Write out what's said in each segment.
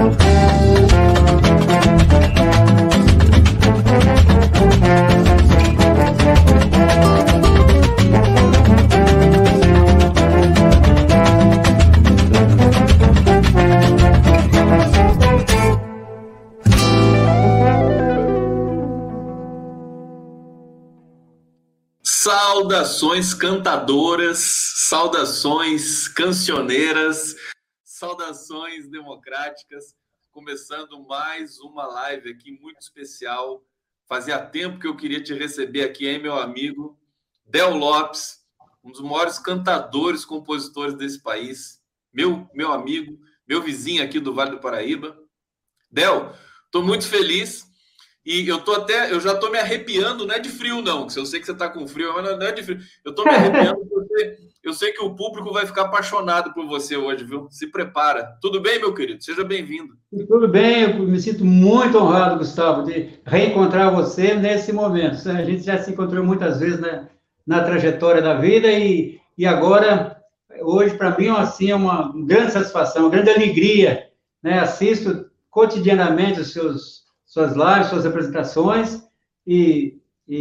Saudações cantadoras, saudações cancioneiras, saudações democráticas, começando mais uma live aqui muito especial. Fazia tempo que eu queria te receber aqui, hein, meu amigo Del Lopes, um dos maiores cantadores, compositores desse país, meu amigo, meu vizinho aqui do Vale do Paraíba. Del, estou muito feliz. E eu já estou me arrepiando, não é de frio, não. Eu sei que você está com frio, mas não é de frio. Eu estou me arrepiando porque eu sei que o público vai ficar apaixonado por você hoje, viu? Se prepara. Tudo bem, meu querido? Seja bem-vindo. Tudo bem, eu me sinto muito honrado, Gustavo, de reencontrar você nesse momento. A gente já se encontrou muitas vezes na trajetória da vida e agora, hoje, para mim, assim, é uma grande satisfação, uma grande alegria, né? Assisto cotidianamente suas lives, suas apresentações e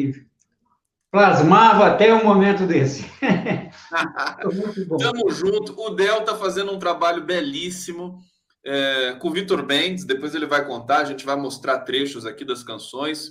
plasmava até um momento desse. Muito bom. Tamo junto. O Del está fazendo um trabalho belíssimo com o Vitor Mendes. Depois ele vai contar, a gente vai mostrar trechos aqui das canções.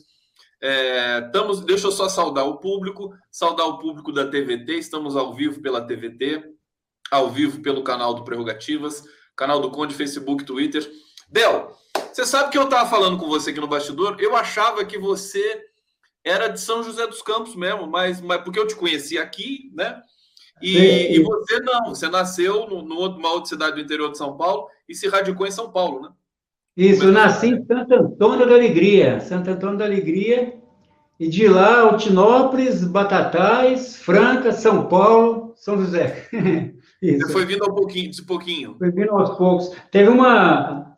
Deixa eu só saudar o público da TVT. Estamos ao vivo pela TVT, ao vivo pelo canal do Prerrogativas, canal do Conde, Facebook, Twitter. Del, você sabe que eu estava falando com você aqui no bastidor? Eu achava que você era de São José dos Campos mesmo, mas porque eu te conheci aqui, né? E você não, você nasceu numa outra cidade do interior de São Paulo e se radicou em São Paulo, né? Isso, eu nasci em Santo Antônio da Alegria, e de lá, Altinópolis, Batatais, Franca, São Paulo, São José. Isso. Você foi vindo de pouquinho. Foi vindo aos poucos. Teve uma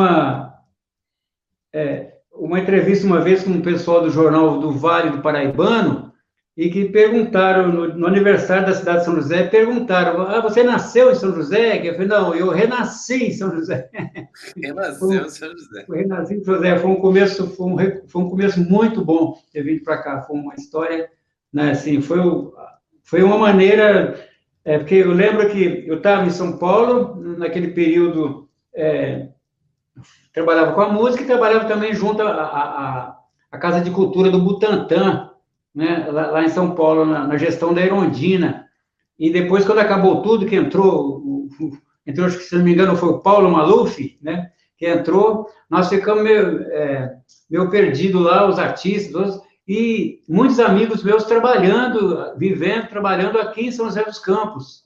entrevista uma vez com um pessoal do jornal do Vale do Paraibano, e que perguntaram, no aniversário da cidade de São José, perguntaram, você nasceu em São José? Eu falei, não, eu renasci em São José. Renasceu em São José. Renasci em São José, foi um começo muito bom ter vindo para cá, foi uma história, né, assim, foi uma maneira, porque eu lembro que eu estava em São Paulo, naquele período, trabalhava com a música e trabalhava também junto à Casa de Cultura do Butantã, né, lá em São Paulo, na gestão da Erondina. E depois, quando acabou tudo, que entrou, acho que, se não me engano, foi o Paulo Maluf, né, que entrou, nós ficamos meio perdidos lá, os artistas, e muitos amigos meus trabalhando aqui em São José dos Campos.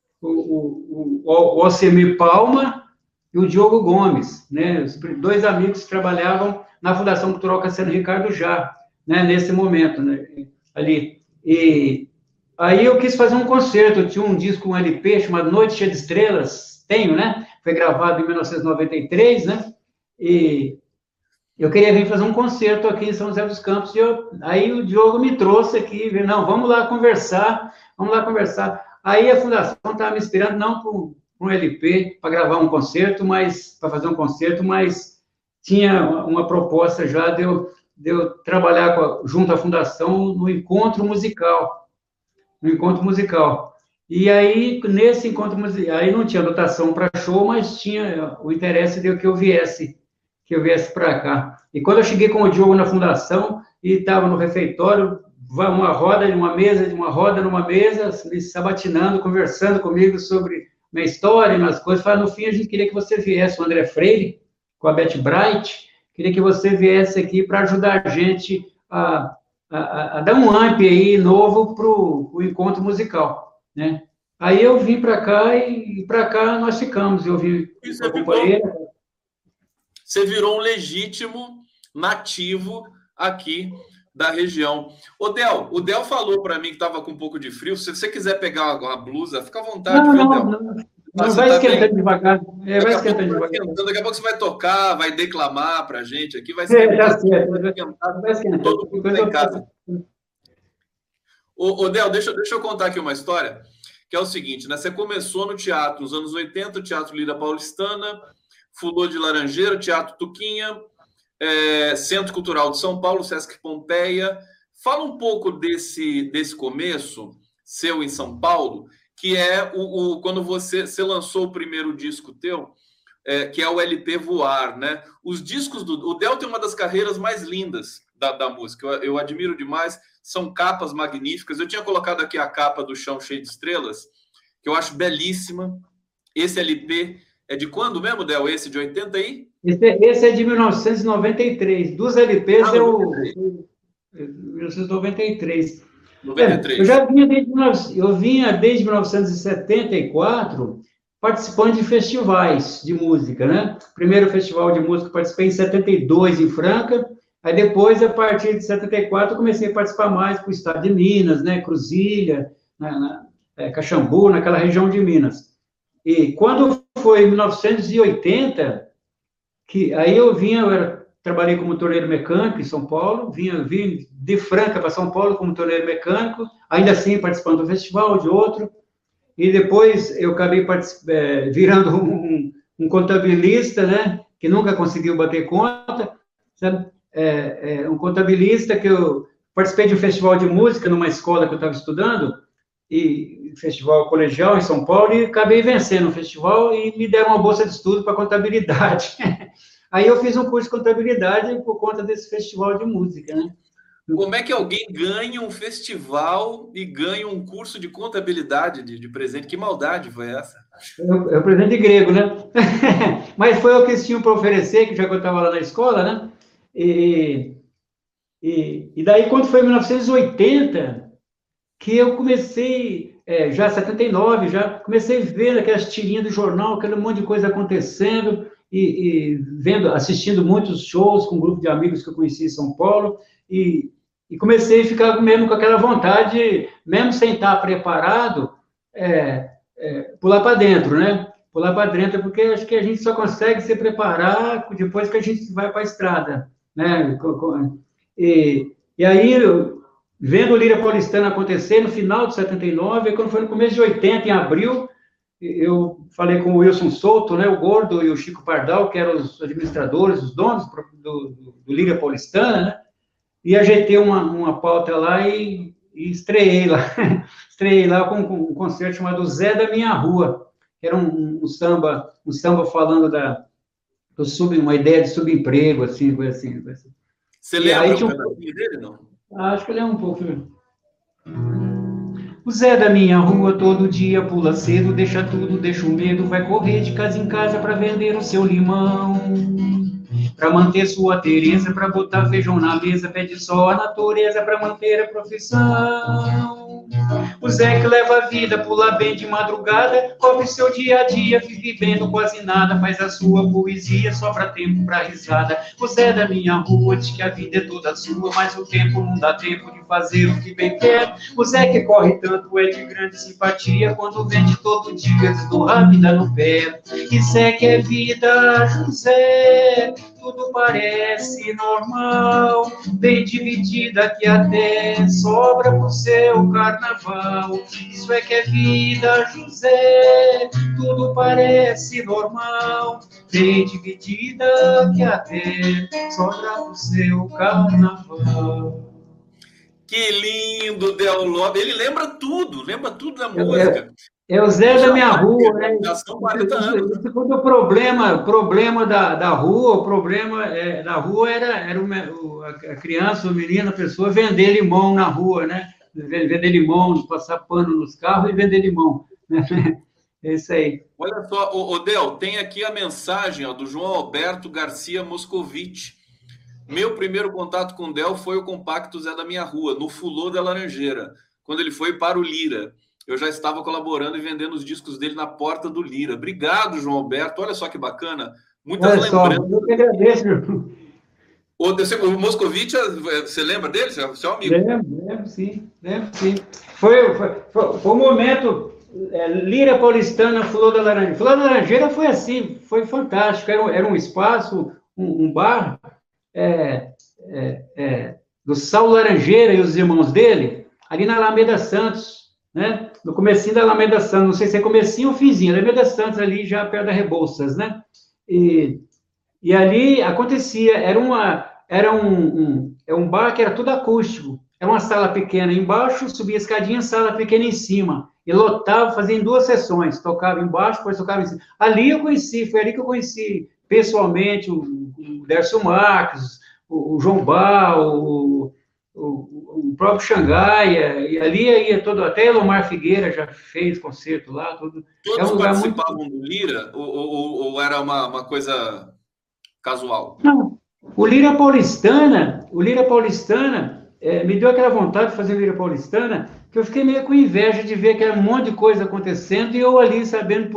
O Alcemir Palma e o Diogo Gomes, né, os dois amigos que trabalhavam na Fundação Cultural Cassiano Ricardo já, né, nesse momento, né, ali. E aí eu quis fazer um concerto, eu tinha um disco, um LP chamado Noite Cheia de Estrelas, né, foi gravado em 1993, né, e eu queria vir fazer um concerto aqui em São José dos Campos, aí o Diogo me trouxe aqui, não, vamos lá conversar. Aí a Fundação estava me esperando, não para um LP, para gravar um concerto, para fazer um concerto, mas tinha uma proposta já de eu trabalhar junto à Fundação no encontro musical. E aí, nesse encontro musical, aí não tinha dotação para show, mas tinha o interesse de que eu viesse para cá. E quando eu cheguei com o Diogo na Fundação, e estava no refeitório, uma roda numa mesa, se sabatinando, conversando comigo sobre minha história, minhas coisas. No fim, a gente queria que você viesse, o André Freire, com a Beth Bright, queria que você viesse aqui para ajudar a gente a dar um amp aí novo para o encontro musical, né? Aí eu vim para cá e para cá nós ficamos. Eu vim com a companheira. Você virou um legítimo nativo aqui da região. O Del falou para mim que estava com um pouco de frio. Se você quiser pegar uma blusa, fica à vontade. Não, vai esquentando devagar. Vai esquentando devagar. Daqui a pouco você vai tocar, vai declamar para a gente aqui. Vai esquentar. Vai esquentar. Todo mundo está em casa. Del, deixa eu contar aqui uma história, que é o seguinte, né? Você começou no teatro nos anos 80, o Teatro Lira Paulistana, Fulô de Laranjeira, Teatro Tuquinha, Centro Cultural de São Paulo, Sesc Pompeia. Fala um pouco desse começo seu em São Paulo, que é quando você lançou o primeiro disco teu, que é o LP Voar, né? Os discos o Del tem uma das carreiras mais lindas da música. Eu admiro demais, são capas magníficas. Eu tinha colocado aqui a capa do Chão Cheio de Estrelas, que eu acho belíssima. Esse LP é de quando mesmo, Del? Esse de 80 aí? Esse é de 1993. Dos LPs é o 1993. 93. Eu vinha desde 1974 participando de festivais de música, né? Primeiro festival de música participei em 72 em Franca, aí depois, a partir de 74, eu comecei a participar mais para o estado de Minas, né? Cruzilha, Caxambu, naquela região de Minas. E quando foi em 1980, aí eu trabalhei como torneiro mecânico em São Paulo, vim de Franca para São Paulo como torneiro mecânico, ainda assim participando do festival, de outro, e depois eu acabei virando um contabilista, né, que nunca conseguiu bater conta, sabe? Um contabilista que eu participei de um festival de música numa escola que eu estava estudando, e festival colegial em São Paulo, e acabei vencendo o festival e me deram uma bolsa de estudo para contabilidade. Aí eu fiz um curso de contabilidade por conta desse festival de música, né? Como é que alguém ganha um festival e ganha um curso de contabilidade de presente? Que maldade foi essa? É o presente grego, né? Mas foi o que eles tinham para oferecer, que já que eu estava lá na escola, né? E daí, quando foi em 1980, que eu comecei, já em 79, já comecei a ver aquelas tirinhas do jornal, aquele monte de coisa acontecendo, e assistindo muitos shows com um grupo de amigos que eu conheci em São Paulo, e comecei a ficar mesmo com aquela vontade, mesmo sem estar preparado, pular para dentro, né? Pular para dentro, porque acho que a gente só consegue se preparar depois que a gente vai para a estrada, né? E aí, vendo o Lira Paulistana acontecer no final de 79, quando foi no começo de 80, em abril, eu falei com o Wilson Souto, né, o Gordo, e o Chico Pardal, que eram os administradores, os donos do Lira Paulistana, né, e ajeitei uma pauta lá e estreei lá. Estreei lá com um concerto chamado Zé da Minha Rua, que era um samba falando uma ideia de subemprego, assim, coisa assim. Você lembra um pedacinho dele, não? Acho que ele é um pouco... O Zé da minha rua todo dia pula cedo, deixa tudo, deixa o medo, vai correr de casa em casa para vender o seu limão. Para manter sua Tereza, para botar feijão na mesa, pede só a natureza para manter a profissão. O Zé que leva a vida, pula bem de madrugada, cobre seu dia a dia, vive vivendo quase nada, faz a sua poesia só para tempo, para risada. O Zé da minha rua diz que a vida é toda sua, mas o tempo não dá tempo de fazer o que bem quer. O Zé que corre tanto é de grande simpatia, quando vende todo dia, do rápida no pé. Isso é que é vida, José, tudo parece normal, bem dividida que até sobra pro seu carnaval. Isso é que é vida, José, tudo parece normal, bem dividida que até sobra pro seu carnaval. Que lindo, Del Lobbe. Ele lembra tudo da música. É o Zé da minha rua, né? Já são 40 anos. Isso foi o problema da rua. O problema da rua era a criança, o menino, a pessoa vender limão na rua, né? Vender limão, passar pano nos carros e vender limão. É isso aí. Olha só, Del, tem aqui a mensagem do João Alberto Garcia Moscovitch. Meu primeiro contato com o Del foi o compacto Zé da Minha Rua, no Fulô da Laranjeira, quando ele foi para o Lira. Eu já estava colaborando e vendendo os discos dele na porta do Lira. Obrigado, João Alberto. Olha só que bacana. Muitas lembranças. Eu que agradeço. O Moscovitch, você lembra dele? Você é um amigo? Lembro, sim. Foi um momento... Lira Paulistana, Fulô da Laranjeira. Fulô da Laranjeira foi assim, foi fantástico. Era um espaço, um bar... do Saulo Laranjeira e os irmãos dele, ali na Alameda Santos, né? No comecinho da Alameda Santos, não sei se é comecinho ou finzinho, Alameda Santos ali já perto da Rebouças, né? E ali acontecia, era um bar que era tudo acústico. Era uma sala pequena embaixo, subia a escadinha, sala pequena em cima. E lotava, fazia em 2 sessões. Tocava embaixo, depois tocava em cima. Foi ali que eu conheci pessoalmente o Décio Marques, o João Bá, o próprio Xangai. E ali ia todo, até Elomar Figueira já fez concerto lá. Tudo. É um Todos lugar muito. participavam do Lira ou era uma coisa casual? Não, o Lira Paulistana, me deu aquela vontade de fazer Lira Paulistana, que eu fiquei meio com inveja de ver aquele monte de coisa acontecendo e eu ali sabendo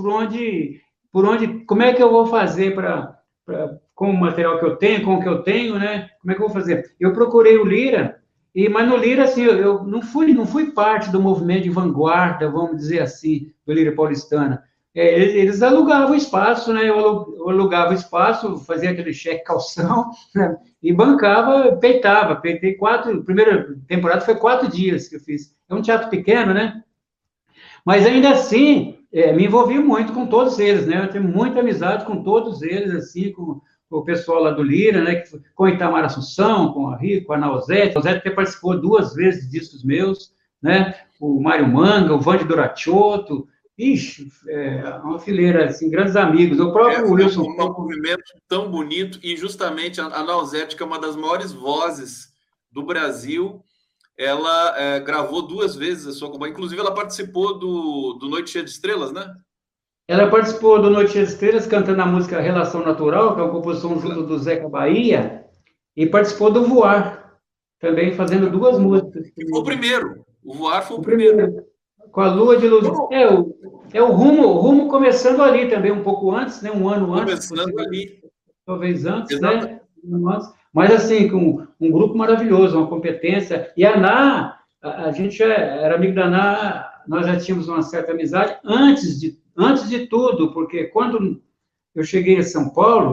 como é que eu vou fazer com o material que eu tenho, com o que eu tenho, né? Como é que eu vou fazer? Eu procurei o Lira, mas no Lira, assim, eu não fui parte do movimento de vanguarda, vamos dizer assim, do Lira Paulistana. Eles alugavam espaço, né? Eu alugava espaço, fazia aquele cheque calção, né? E bancava, peitava. Peitei 4, primeira temporada foi 4 dias que eu fiz. É um teatro pequeno, né? Mas ainda assim, me envolvi muito com todos eles, né? Eu tenho muita amizade com todos eles, assim, com o pessoal lá do Lira, né? Com a Itamar Assunção, com a Rico, com a Nausete. A Nausete até participou 2 vezes de discos meus, né? O Mário Manga, o Vande Doracciotto. Ixi, uma fileira, assim, grandes amigos. O próprio Wilson. Um movimento tão bonito e justamente a Nausete, que é uma das maiores vozes do Brasil, ela gravou 2 vezes a sua companhia. Inclusive, ela participou do Noite Cheia de Estrelas, né? Ela participou do Noite Cheia de Estrelas, cantando a música Relação Natural, que é uma composição junto do Zeca Bahia, e participou do Voar, também fazendo 2 músicas. E foi o primeiro. O Voar foi o primeiro. Com a Lua de Luz. O Rumo começando ali também, um pouco antes, né? Um ano antes. Começando ali. Talvez antes, né? Mas, assim, com um grupo maravilhoso, uma competência. E a Ná, a gente era amigo da Ná, nós já tínhamos uma certa amizade antes de tudo, porque quando eu cheguei em São Paulo, em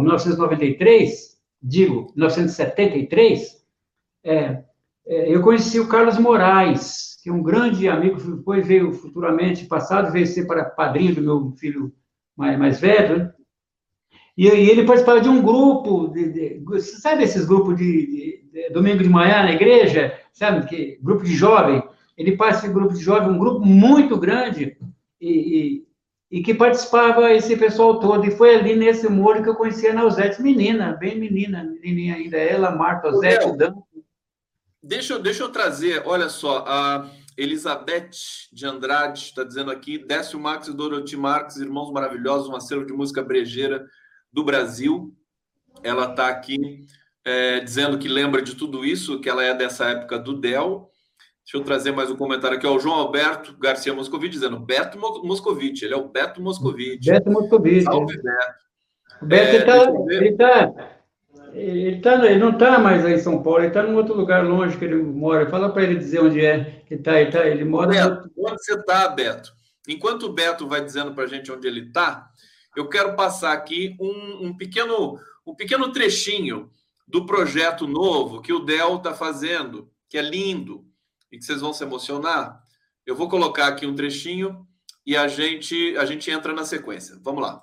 1973, eu conheci o Carlos Moraes, que é um grande amigo, depois veio futuramente, passado, veio ser padrinho do meu filho mais velho, né? E ele participava de um grupo, sabe esses grupos de domingo de manhã na igreja, sabe, grupo de jovem? Ele participa de grupo de jovem, um grupo muito grande, e que participava esse pessoal todo, e foi ali nesse muro que eu conheci a Nausete, bem menininha ainda, ela, Marta, Osete, Dan. Deixa eu trazer, olha só, a Elizabeth de Andrade está dizendo aqui, Décio Marques e Dorothy Marques, irmãos maravilhosos, um acervo de música brejeira do Brasil. Ela está aqui dizendo que lembra de tudo isso, que ela é dessa época do Del. Deixa eu trazer mais um comentário aqui. O João Alberto Garcia Moscovitch dizendo Beto Moscovitch, ele é o Beto Moscovitch. Beto Moscovitch. Salve, Beto. O Beto, ele não está mais aí em São Paulo, ele está num outro lugar longe que ele mora. Fala para ele dizer onde é que está. Ele mora. Beto, onde você está, Beto? Enquanto o Beto vai dizendo para a gente onde ele está, eu quero passar aqui um pequeno trechinho do projeto novo que o Del está fazendo, que é lindo e que vocês vão se emocionar. Eu vou colocar aqui um trechinho e a gente entra na sequência. Vamos lá.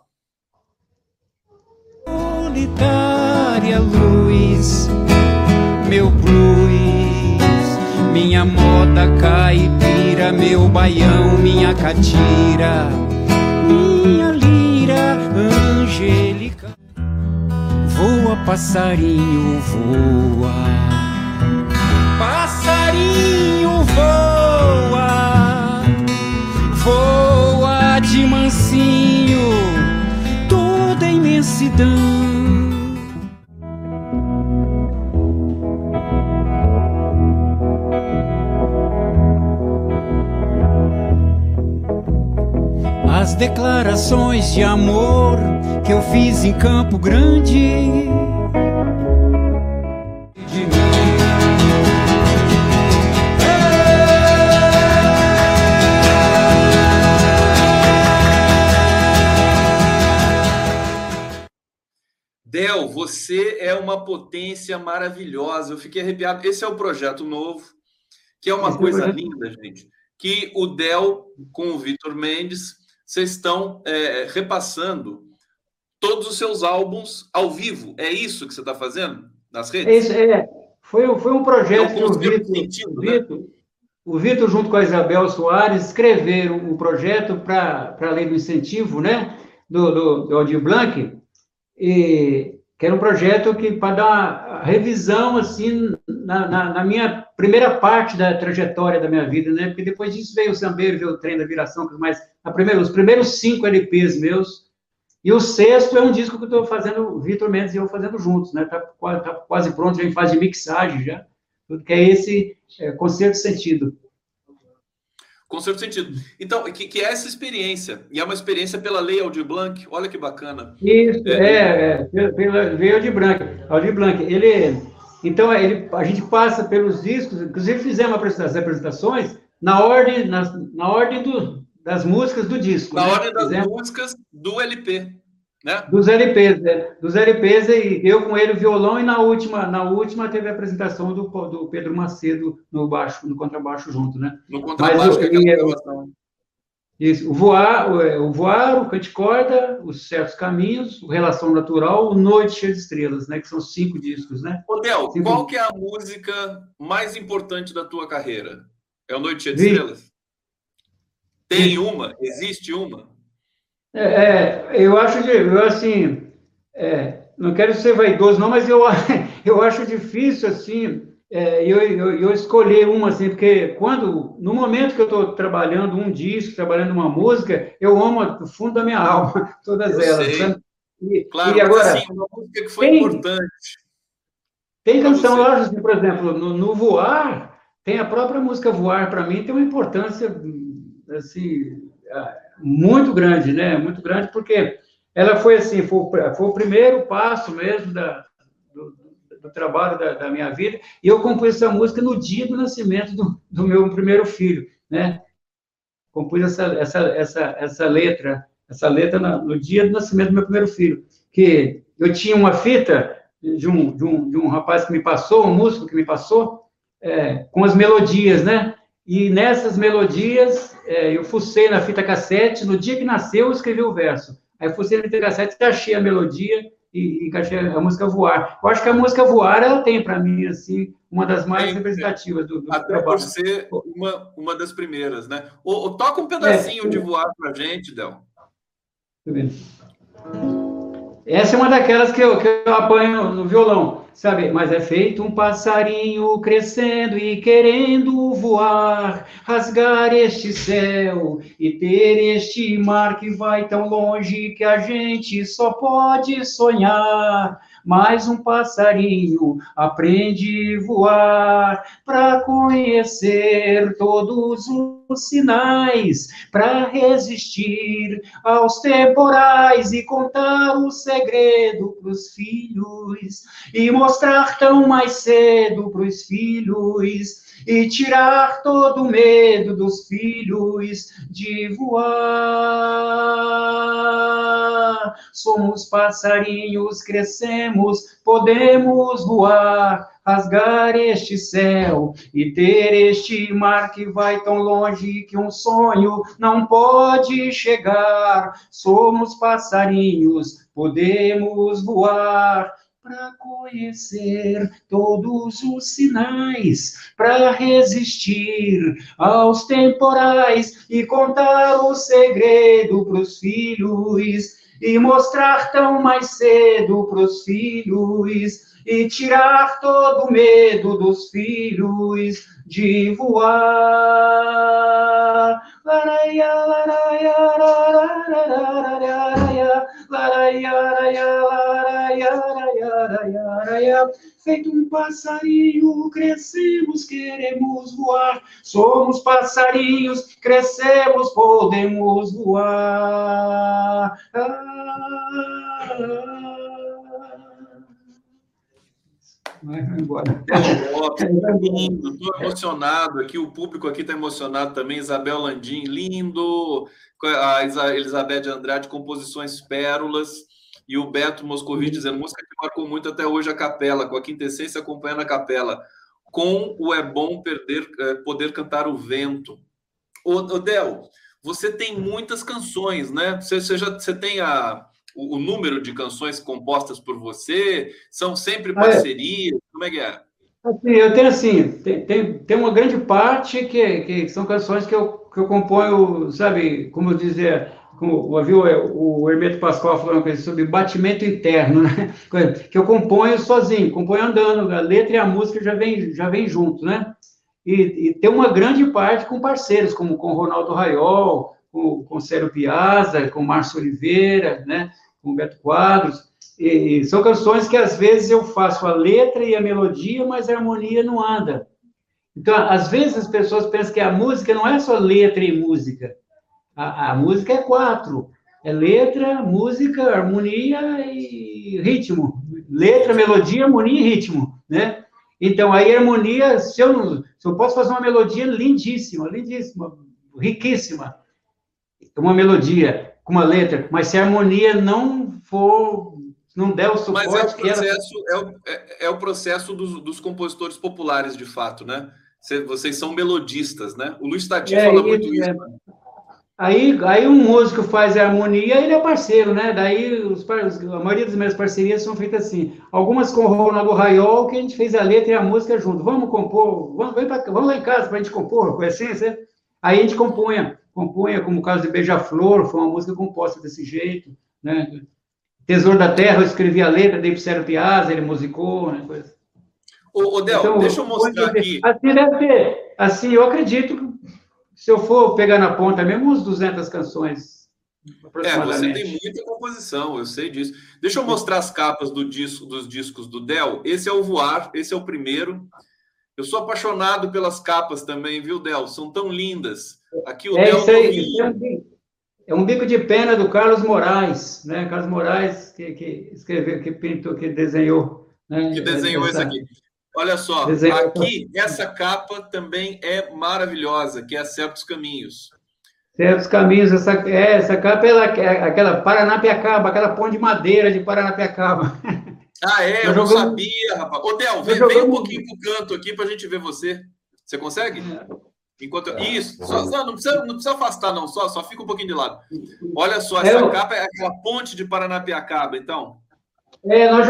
Solitária luz, meu blues, minha moda caipira, meu baião, minha catira, minha lira angélica. Voa, passarinho, voa, passarinho, voa, voa de mansinho, toda a imensidão. As declarações de amor que eu fiz em Campo Grande de mim. Del, você é uma potência maravilhosa. Eu fiquei arrepiado. Esse é o projeto novo, que é uma coisa linda, gente. Que o Del, com o Vitor Mendes, vocês estão repassando todos os seus álbuns ao vivo. É isso que você está fazendo nas redes? Foi um projeto que o Vitor, junto com a Isabel Soares, escreveram um projeto para a lei do incentivo, né, do Aldir Blanc, que era um projeto para dar uma revisão, assim, na minha primeira parte da trajetória da minha vida, né, porque depois disso veio o Sambeiro, veio o Trem da Viração, mas os primeiros 5 LPs meus, e o 6º é um disco que eu estou fazendo, o Vitor Mendes e eu fazendo juntos, né, tá quase pronto, já em fase de mixagem, já, tudo que é esse Concerto de Sentido. Concerto de Sentido. Então, que é essa experiência, e é uma experiência pela Lei Aldir Blanc, olha que bacana. Isso, pela Lei Aldir Blanc. Aldir Blanc, então, a gente passa pelos discos, inclusive fizemos as apresentações na ordem das músicas do disco. Na ordem das músicas do LP, né? Dos LPs, e eu com ele o violão, e na última teve a apresentação do Pedro Macedo no contrabaixo junto, né? No contrabaixo, que é aquela gravação. Isso, o Voar, o Canticorda, Os Certos Caminhos, o Relação Natural, o Noite Cheia de Estrelas, né? Que são 5 discos, né? Ô, Del, qual que é a música mais importante da tua carreira? É o Noite Cheia de Estrelas? Tem uma? Existe uma? Eu acho assim, não quero ser vaidoso, não, mas eu acho difícil, assim, eu escolher uma, assim, porque no momento que eu estou trabalhando um disco, trabalhando uma música, eu amo do fundo da minha alma, todas elas. Sei. Claro, e agora, assim, uma música que foi importante. Tem canção, lógico, assim, por exemplo, no Voar, tem a própria música Voar, para mim, tem uma importância, assim, muito grande, né? Muito grande, porque ela foi assim, foi o primeiro passo mesmo do trabalho da minha vida, e eu compus essa música no dia do nascimento do meu primeiro filho, né? Compus essa letra no dia do nascimento do meu primeiro filho, que eu tinha uma fita de um rapaz que me passou, um músico que me passou, com as melodias, né? E nessas melodias, eu fucei na fita cassete, no dia que nasceu, eu escrevi o verso. Aí eu fucei na fita cassete, encaixei a melodia e encaixei a música Voar. Eu acho que a música Voar, ela tem, para mim, assim, uma das mais representativas do até trabalho. Por ser uma das primeiras, né? Toca um pedacinho de Voar pra gente, Del. Essa é uma daquelas que eu apanho no violão, sabe? Mas é feito um passarinho crescendo e querendo voar, rasgar este céu e ter este mar que vai tão longe que a gente só pode sonhar. Mais um passarinho aprende a voar para conhecer todos os sinais, para resistir aos temporais e contar o segredo pros filhos e mostrar tão mais cedo pros filhos e tirar todo o medo dos filhos de voar. Somos passarinhos, crescemos, podemos voar, rasgar este céu e ter este mar que vai tão longe que um sonho não pode chegar. Somos passarinhos, podemos voar para conhecer todos os sinais, para resistir aos temporais e contar o segredo pros filhos e mostrar tão mais cedo pros filhos e tirar todo o medo dos filhos de voar. Laraia, laraia, laraia, laraia, laraia, feito um passarinho, crescemos, queremos voar. Somos passarinhos, crescemos, podemos voar. Vai embora. Lindo, estou emocionado aqui, o público aqui está emocionado também. Isabel Landim, lindo. A Elizabeth Andrade, composições pérolas. E o Beto Moscovitch dizendo, música que marcou muito até hoje a capela, com a quintessência acompanhando a capela. Com o É Bom Poder Cantar o Vento. Ô, Del, você tem muitas canções, né? Você tem a o número de canções compostas por você? São sempre parcerias? Como é que é? Assim, eu tenho assim, tem uma grande parte que são canções que eu componho, sabe, como eu dizia, como ouviu o Hermeto Pascoal falando uma coisa sobre batimento interno, né? Que eu componho sozinho, componho andando, a letra e a música já vem junto, né? E tem uma grande parte com parceiros, como com o Ronaldo Raiol, com o Célio Piazza, com o Márcio Oliveira, né? Com o Beto Quadros. E são canções que às vezes eu faço a letra e a melodia, mas a harmonia não anda. Então, às vezes as pessoas pensam que a música não é só letra e música. A música é 4. É letra, música, harmonia e ritmo. Letra, melodia, harmonia e ritmo, né? Então, aí a harmonia, se eu posso fazer uma melodia lindíssima, lindíssima, riquíssima, uma melodia com uma letra, mas se a harmonia não der o suporte... Mas é o processo dos compositores populares, de fato, né? Vocês são melodistas, né? O Luiz Tati fala muito isso, né? Aí um músico faz a harmonia, ele é parceiro, né? Daí a maioria das minhas parcerias são feitas assim. Algumas com o Ronaldo Raiol, que a gente fez a letra e a música junto. Vamos compor, vamos lá em casa para a gente compor, com a essência. Aí a gente compunha, como o caso de Beija-Flor, foi uma música composta desse jeito, né? Tesouro da Terra, eu escrevi a letra, dei para o Célio Piazza, ele musicou, né? Coisa. Ô, Del, então, deixa eu mostrar aqui. Assim deve ter. Assim, eu acredito que se eu for pegar na ponta mesmo, uns 200 canções, aproximadamente. Você tem muita composição, eu sei disso. Deixa eu mostrar as capas dos discos do Del. Esse é o Voar, esse é o primeiro. Eu sou apaixonado pelas capas também, viu, Del? São tão lindas. Aqui o Del... Isso aí, é um bico de pena do Carlos Moraes, né? Carlos Moraes, que escreveu, que pintou, que desenhou. Né? Que desenhou isso aqui. Olha só, aqui, essa capa também é maravilhosa, que é Certos Caminhos. Certos Caminhos, essa capa é aquela Paranapiacaba, aquela ponte de madeira de Paranapiacaba. Eu não sabia, rapaz. Ô, Del, vem um pouquinho pro canto aqui para a gente ver você. Você consegue? Isso, não precisa afastar, não, só fica um pouquinho de lado. Olha só, essa capa é aquela ponte de Paranapiacaba, então. Nós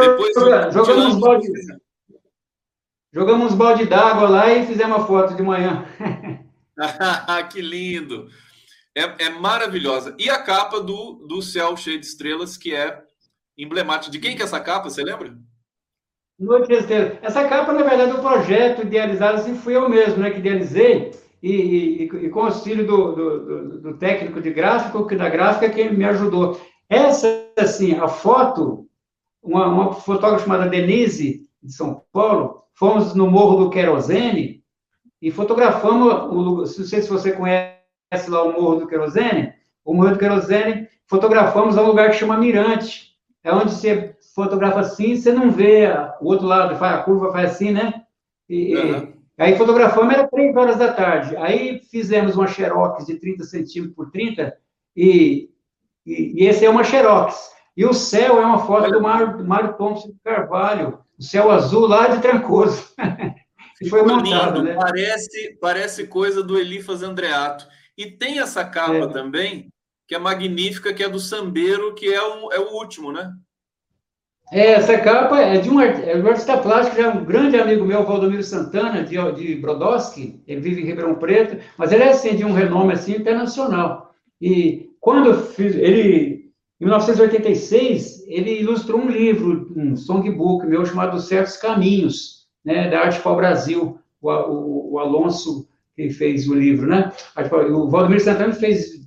jogamos uns balde d'água lá e fizemos uma foto de manhã. Que lindo! É maravilhosa. E a capa do Céu Cheio de Estrelas, que é emblemática. De quem que é essa capa, você lembra? Noite de Estrelas. Essa capa, na verdade, é um projeto idealizado, assim, fui eu mesmo, né, que idealizei, e com o auxílio do técnico de gráfico, da gráfica, que me ajudou. Essa, assim, a foto, uma fotógrafa chamada Denise, de São Paulo, fomos no Morro do Querosene e fotografamos, não sei se você conhece lá o Morro do Querosene, fotografamos um lugar que chama Mirante, é onde você fotografa assim, você não vê o outro lado, a curva faz assim, né? Aí fotografamos, era 3 horas da tarde, aí fizemos uma xerox de 30 centímetros por 30, e esse é uma xerox, e o céu é uma foto do Mário Thompson de Carvalho, o céu azul lá de Trancoso. Foi montado, lindo, né? Parece coisa do Elifas Andreato. E tem essa capa também, que é magnífica, que é do Sambeiro, que é o último, né? Essa capa é de um artista plástico, já um grande amigo meu, Valdomiro Santana, de Brodowski, ele vive em Ribeirão Preto, mas ele é assim, de um renome assim, internacional. E quando eu fiz, em 1986, ele ilustrou um livro, um songbook meu, chamado Certos Caminhos, né, da Arte Pau Brasil, o Alonso, que fez o livro, né? O Valdomiro Santana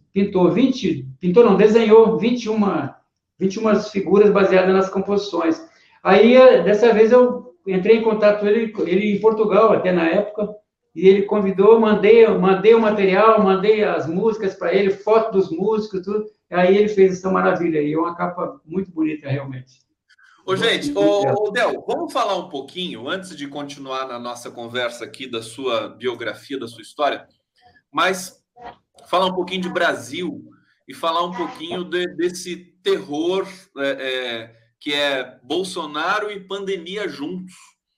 desenhou 21 figuras baseadas nas composições. Aí, dessa vez, eu entrei em contato com ele em Portugal, até na época, e ele convidou, mandei o material, mandei as músicas para ele, foto dos músicos, tudo. Aí ele fez essa maravilha aí, uma capa muito bonita, realmente. Gente, Del, vamos falar um pouquinho, antes de continuar na nossa conversa aqui da sua biografia, da sua história, mas falar um pouquinho de Brasil e falar um pouquinho desse terror que é Bolsonaro e pandemia juntos.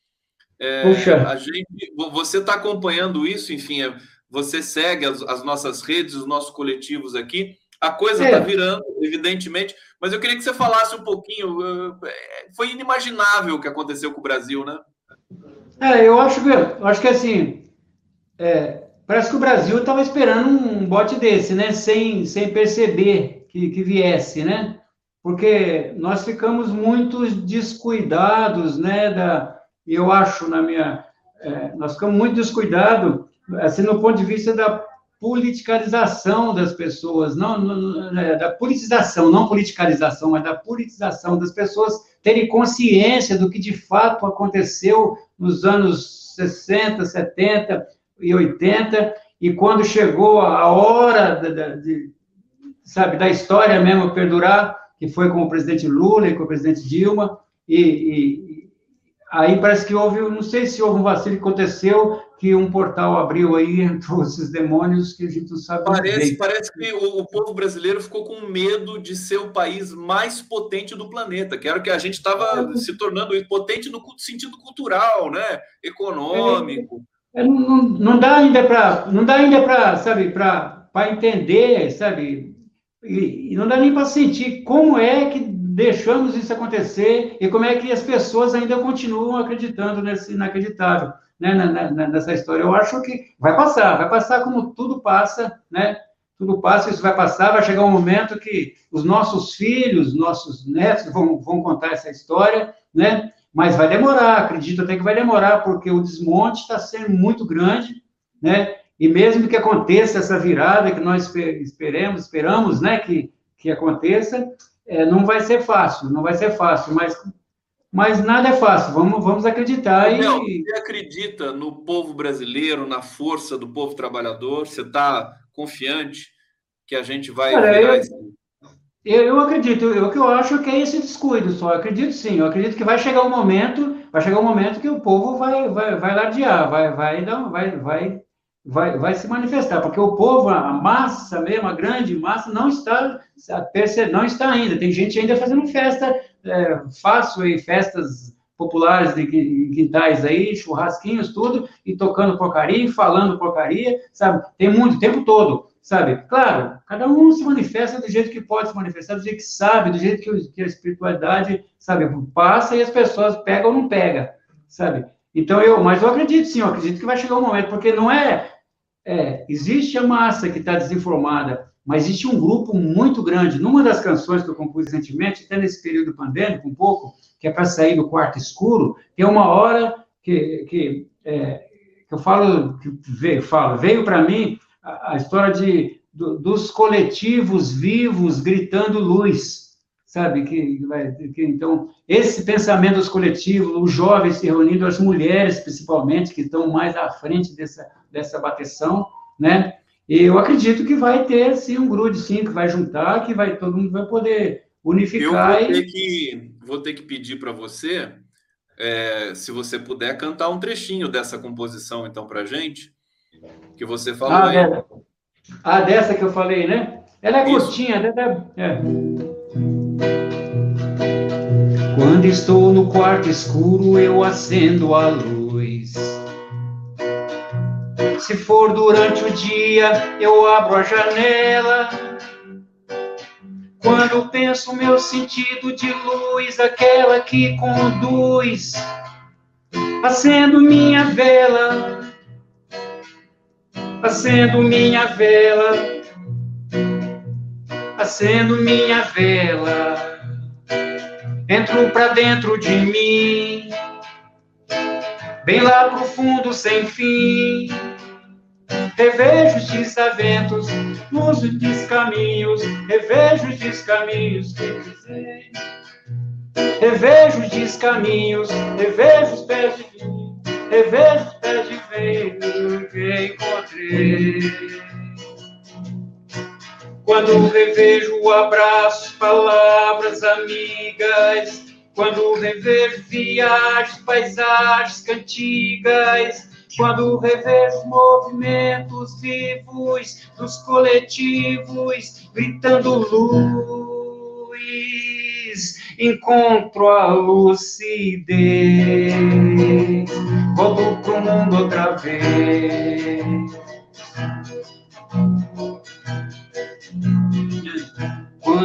Você está acompanhando isso, enfim, você segue as nossas redes, os nossos coletivos aqui. A coisa está virando, evidentemente, mas eu queria que você falasse um pouquinho. Foi inimaginável o que aconteceu com o Brasil, né? Eu acho que assim, parece que o Brasil estava esperando um bote desse, né? Sem perceber que viesse, né? Porque nós ficamos muito descuidados, né? Eu acho, nós ficamos muito descuidados, assim, no ponto de vista da politicalização das pessoas, da politização, não politicalização, mas da politização das pessoas terem consciência do que de fato aconteceu nos anos 60, 70 e 80, e quando chegou a hora sabe, da história mesmo perdurar, que foi com o presidente Lula e com o presidente Dilma, e aí parece que não sei se houve um vacilo que aconteceu, que um portal abriu aí, entrou esses demônios que a gente não sabe. Parece que o povo brasileiro ficou com medo de ser o país mais potente do planeta, que era o que a gente estava se tornando potente no sentido cultural, né? Econômico. Não dá ainda para, sabe, para entender, sabe, e não dá nem para sentir como é que deixamos isso acontecer e como é que as pessoas ainda continuam acreditando nesse inacreditável, né, nessa história. Eu acho que vai passar como tudo passa, né? Tudo passa, isso vai passar, vai chegar um momento que os nossos filhos, nossos netos vão contar essa história, né? Mas vai demorar, acredito até que vai demorar, porque o desmonte está sendo muito grande, né? E mesmo que aconteça essa virada que nós esperamos, né, que aconteça, não vai ser fácil, mas nada é fácil, vamos acreditar. Você acredita no povo brasileiro, na força do povo trabalhador? Você está confiante que a gente vai virar isso? Eu acredito, o que eu acho que é esse descuido só, eu acredito sim, eu acredito que vai chegar um momento que o povo vai ladear, vai se manifestar, porque o povo, a massa mesmo, a grande massa, não está ainda, tem gente ainda fazendo festa, fácil aí, festas populares de quintais aí, churrasquinhos, tudo, e tocando porcaria, e falando porcaria, sabe, tem muito, o tempo todo. Sabe? Claro, cada um se manifesta do jeito que pode se manifestar, do jeito que sabe, do jeito que a espiritualidade, sabe, passa e as pessoas pegam ou não pegam, sabe? Então, mas eu acredito sim, eu acredito que vai chegar um momento, porque não existe a massa que está desinformada, mas existe um grupo muito grande. Numa das canções que eu compus recentemente, até nesse período pandêmico, um pouco, que é para sair do quarto escuro, tem uma hora que eu falo, veio para mim a história dos coletivos vivos gritando luz, sabe? Então, esse pensamento dos coletivos, os jovens se reunindo, as mulheres, principalmente, que estão mais à frente dessa bateção, né? E eu acredito que vai ter, sim, um grude, sim, que vai juntar, todo mundo vai poder unificar. Vou ter que pedir para você, se você puder, cantar um trechinho dessa composição, então, para a gente, que você falou aí. Dessa que eu falei, né? Ela é curtinha. Quando estou no quarto escuro, eu acendo a luz. Se for durante o dia, eu abro a janela. Quando penso meu sentido de luz, aquela que conduz, acendo minha vela. Acendo minha vela, entro pra dentro de mim, bem lá pro fundo sem fim, revejo os desaventos, nos descaminhos, revejo os descaminhos que cruzei, revejo os descaminhos, revejo os pés de mim, revejo os pés de vento que encontrei. Quando revejo abraços, palavras amigas, quando revejo viagens, paisagens, cantigas, quando revejo movimentos vivos dos coletivos, gritando luz, encontro a lucidez, volto pro mundo outra vez.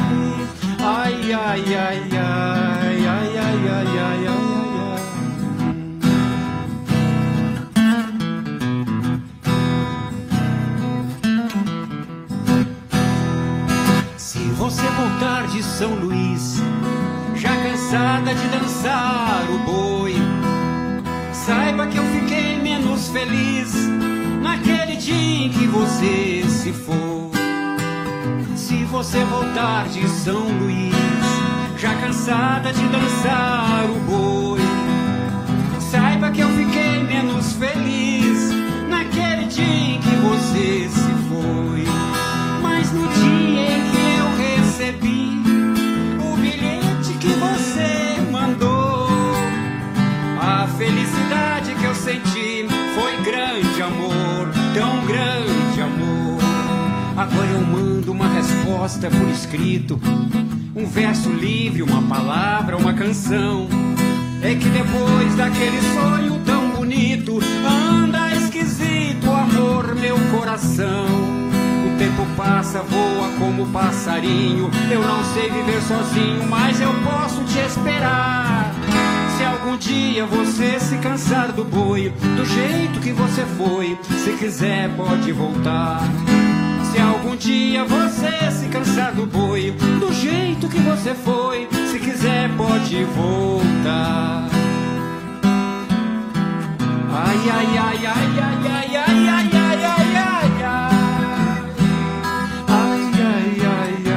Ai, ai, ai, ai, ai, ai, ai, ai, ai, ai. voltar de São Luís, já cansada de dançar o boi, saiba que eu fiquei menos feliz naquele dia em que você se foi. Se você voltar de São Luís, já cansada de dançar o boi, saiba que eu fiquei menos feliz naquele dia em que você se foi. Mas no dia em que eu recebi o bilhete que você mandou, a felicidade que eu senti foi grande amor, tão grande amor. Agora eu mando uma resposta por escrito, um verso livre, uma palavra, uma canção. É que depois daquele sonho tão bonito, anda esquisito, amor, meu coração. O tempo passa, voa como passarinho, eu não sei viver sozinho, mas eu posso te esperar. Se algum dia você se cansar do boi, do jeito que você foi, se quiser pode voltar. Se algum dia você se cansar do boi, do jeito que você foi, se quiser pode voltar. Ai, ai, ai, ai, ai, ai, ai, ai, ai, ai, ai, ai. Ai, ai, ai,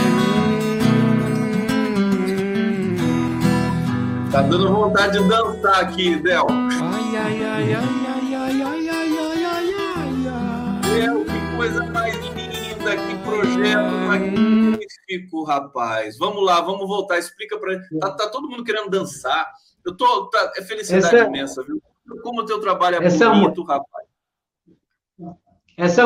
ai. Tá dando vontade de dançar aqui, Del. Ai, ai, ai, ai, ai, ai, ai, ai, ai, ai, ai. Del, que coisa mais linda, que projeto magnífico, rapaz. Vamos lá, vamos voltar. Explica pra gente. Tá todo mundo querendo dançar. É felicidade imensa, viu? Como o teu trabalho é bonito, rapaz. Essa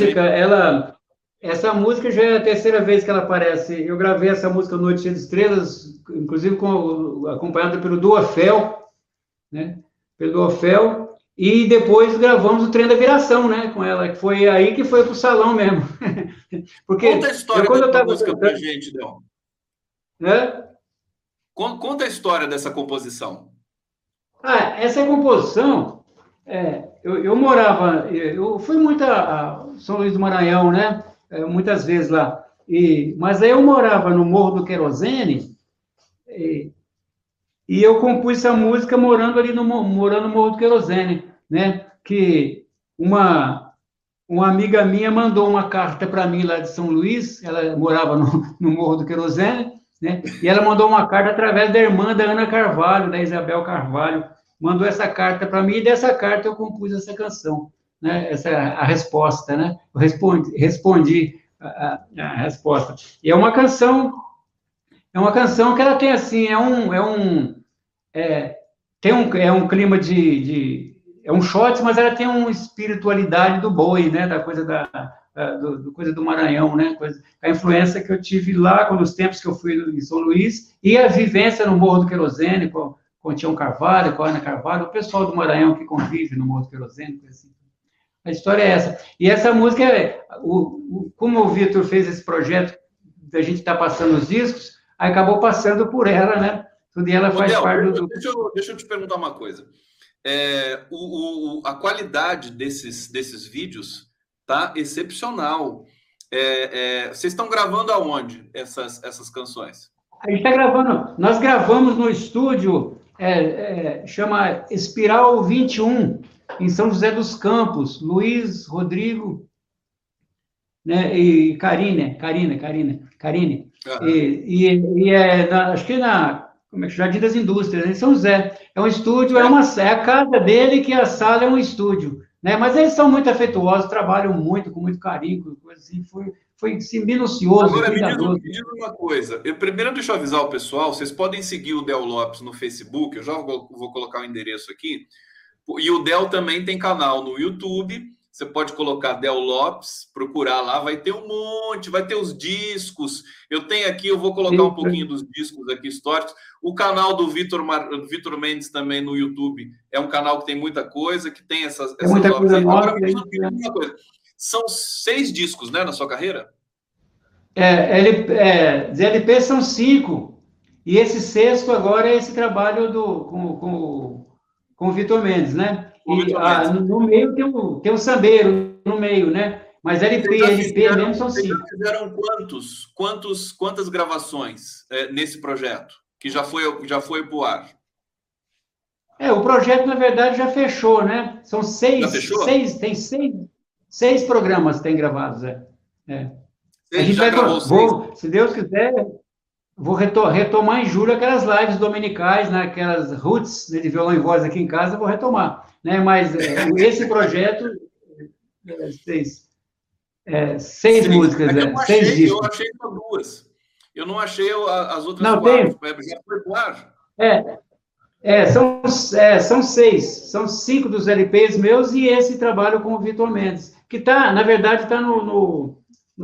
música já é a terceira vez que ela aparece. Eu gravei essa música Noite Cheia de Estrelas, inclusive acompanhada pelo Duofel, né? Pelo Duofel, e depois gravamos o Trem da Viração, né? Com ela, que foi aí que foi pro salão mesmo. Porque conta a história da música pra gente, Del. Conta a história dessa composição. Essa composição, eu fui muito a São Luís do Maranhão, né? Muitas vezes lá. Mas aí eu morava no Morro do Querosene e eu compus essa música morando no Morro do Querosene, né? Que uma amiga minha mandou uma carta para mim lá de São Luís, ela morava no Morro do Querosene, né? E ela mandou uma carta através da irmã da Ana Carvalho, da Isabel Carvalho, mandou essa carta para mim, e dessa carta eu compus essa canção, né? Essa é a resposta, né? Eu respondi a resposta. E é uma canção que ela tem assim, é um clima é um shot, mas ela tem uma espiritualidade do boi, né? Da coisa coisa do Maranhão, né? A influência que eu tive lá, nos tempos que eu fui em São Luís, e a vivência no Morro do Querosene, com o Tião Carvalho, com a Ana Carvalho, o pessoal do Maranhão que convive no Morro do Querosene, assim. A história é essa. E essa música, como o Vitor fez esse projeto, da gente estar passando os discos, aí acabou passando por ela, né? Tudo, e ela faz parte do... Deixa eu te perguntar uma coisa. A qualidade desses vídeos tá excepcional. Vocês estão gravando aonde essas canções? A gente está gravando... Nós gravamos no estúdio, chama Espiral 21, em São José dos Campos, Luiz, Rodrigo, né, e Karine. Uhum. Acho que Jardim das Indústrias, em São José. É um estúdio, é a casa dele, que a sala é um estúdio, né? Mas eles são muito afetuosos, trabalham muito, com muito carinho, coisa assim, foi assim, minucioso. Agora, me diz uma coisa. Primeiro, deixa eu avisar o pessoal, vocês podem seguir o Del Lopes no Facebook, eu já vou colocar o endereço aqui, e o Del também tem canal no YouTube, você pode colocar Del Lopes, procurar lá, vai ter um monte, vai ter os discos, eu tenho aqui, eu vou colocar um pouquinho dos discos aqui históricos, o canal do Vitor Mendes também no YouTube, é um canal que tem muita coisa, que tem essas obras aí. Agora, uma coisa, são 6 discos, né, na sua carreira? LP são 5, e esse 6º agora é esse trabalho com o Vitor Mendes, né? E no meio tem o sambeiro, no meio, né? Mas LP mesmo são 5. Vocês fizeram quantas gravações nesse projeto que já foi pro ar? O projeto, na verdade, já fechou, né? São 6. Já fechou? Tem 6 programas tem gravados. A gente já vai, se Deus quiser, vou retomar em julho aquelas lives dominicais, né? Aquelas roots de violão e voz aqui em casa, vou retomar. Né? Mas esse projeto, 6 músicas, 6 discos. Eu achei só 2. Eu não achei as outras não, 4. Já foi pro ar? São 6. São 5 dos LPs meus e esse trabalho com o Vitor Mendes, que na verdade, está no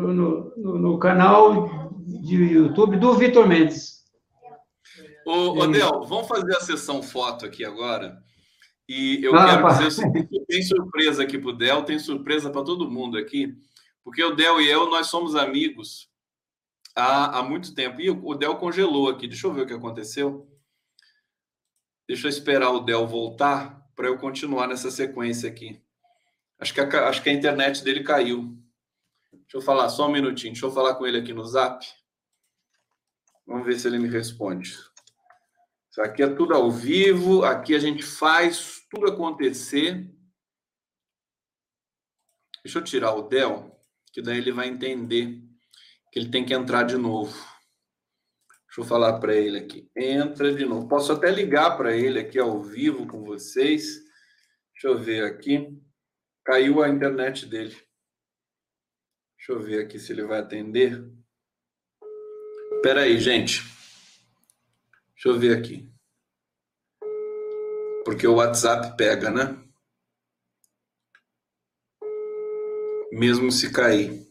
canal de YouTube do Vitor Mendes. Ô, Del, vamos fazer a sessão foto aqui agora. E eu quero dizer o seguinte: tem surpresa aqui para o Del, tem surpresa para todo mundo aqui, porque o Del e eu, nós somos amigos há muito tempo. E o Del congelou aqui. Deixa eu ver o que aconteceu. Deixa eu esperar o Del voltar para eu continuar nessa sequência aqui. Acho que a internet dele caiu. Deixa eu falar só um minutinho. Deixa eu falar com ele aqui no Zap. Vamos ver se ele me responde. Isso aqui é tudo ao vivo. Aqui a gente faz tudo acontecer. Deixa eu tirar o Del, que daí ele vai entender que ele tem que entrar de novo. Deixa eu falar para ele aqui. Entra de novo. Posso até ligar para ele aqui ao vivo com vocês. Deixa eu ver aqui. Caiu a internet dele. Deixa eu ver aqui se ele vai atender. Espera aí, gente. Deixa eu ver aqui. Porque o WhatsApp pega, né? Mesmo se cair.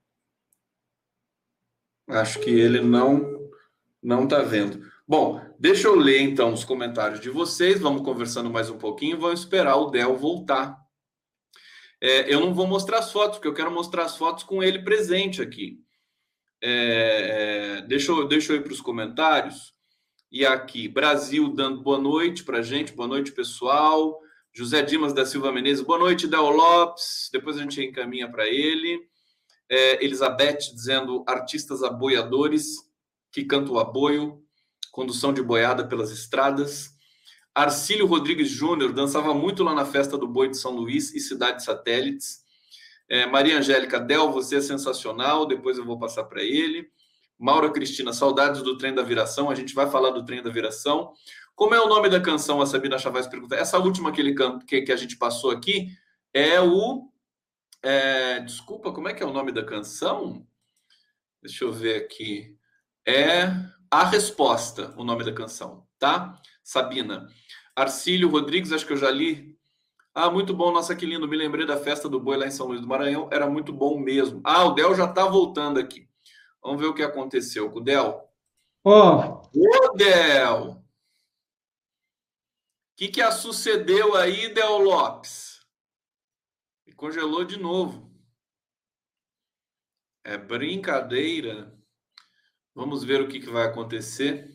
Acho que ele não está vendo. Bom, deixa eu ler então os comentários de vocês. Vamos conversando mais um pouquinho. Vamos esperar o Del voltar. Eu não vou mostrar as fotos, porque eu quero mostrar as fotos com ele presente aqui. Deixa eu ir para os comentários. E aqui, Brasil dando boa noite para a gente. Boa noite, pessoal. José Dimas da Silva Menezes. Boa noite, Del Lopes. Depois a gente encaminha para ele. Elizabeth dizendo artistas aboiadores que cantam o aboio, condução de boiada pelas estradas. Arcílio Rodrigues Júnior dançava muito lá na festa do Boi de São Luís e cidades satélites. Maria Angélica, Del, você é sensacional, depois eu vou passar para ele. Maura Cristina, saudades do Trem da Viração, a gente vai falar do Trem da Viração. Como é o nome da canção, a Sabina Chavaz pergunta. Essa última que a gente passou aqui é o... desculpa, como é que é o nome da canção? Deixa eu ver aqui. É A Resposta, o nome da canção, tá? Sabina. Arcílio Rodrigues, acho que eu já li. Muito bom, nossa, que lindo. Me lembrei da festa do boi lá em São Luís do Maranhão. Era muito bom mesmo. O Del já tá voltando aqui. Vamos ver o que aconteceu com o Del. Ô, Del! O que sucedeu aí, Del Lopes? E congelou de novo. É brincadeira. Vamos ver o que vai acontecer.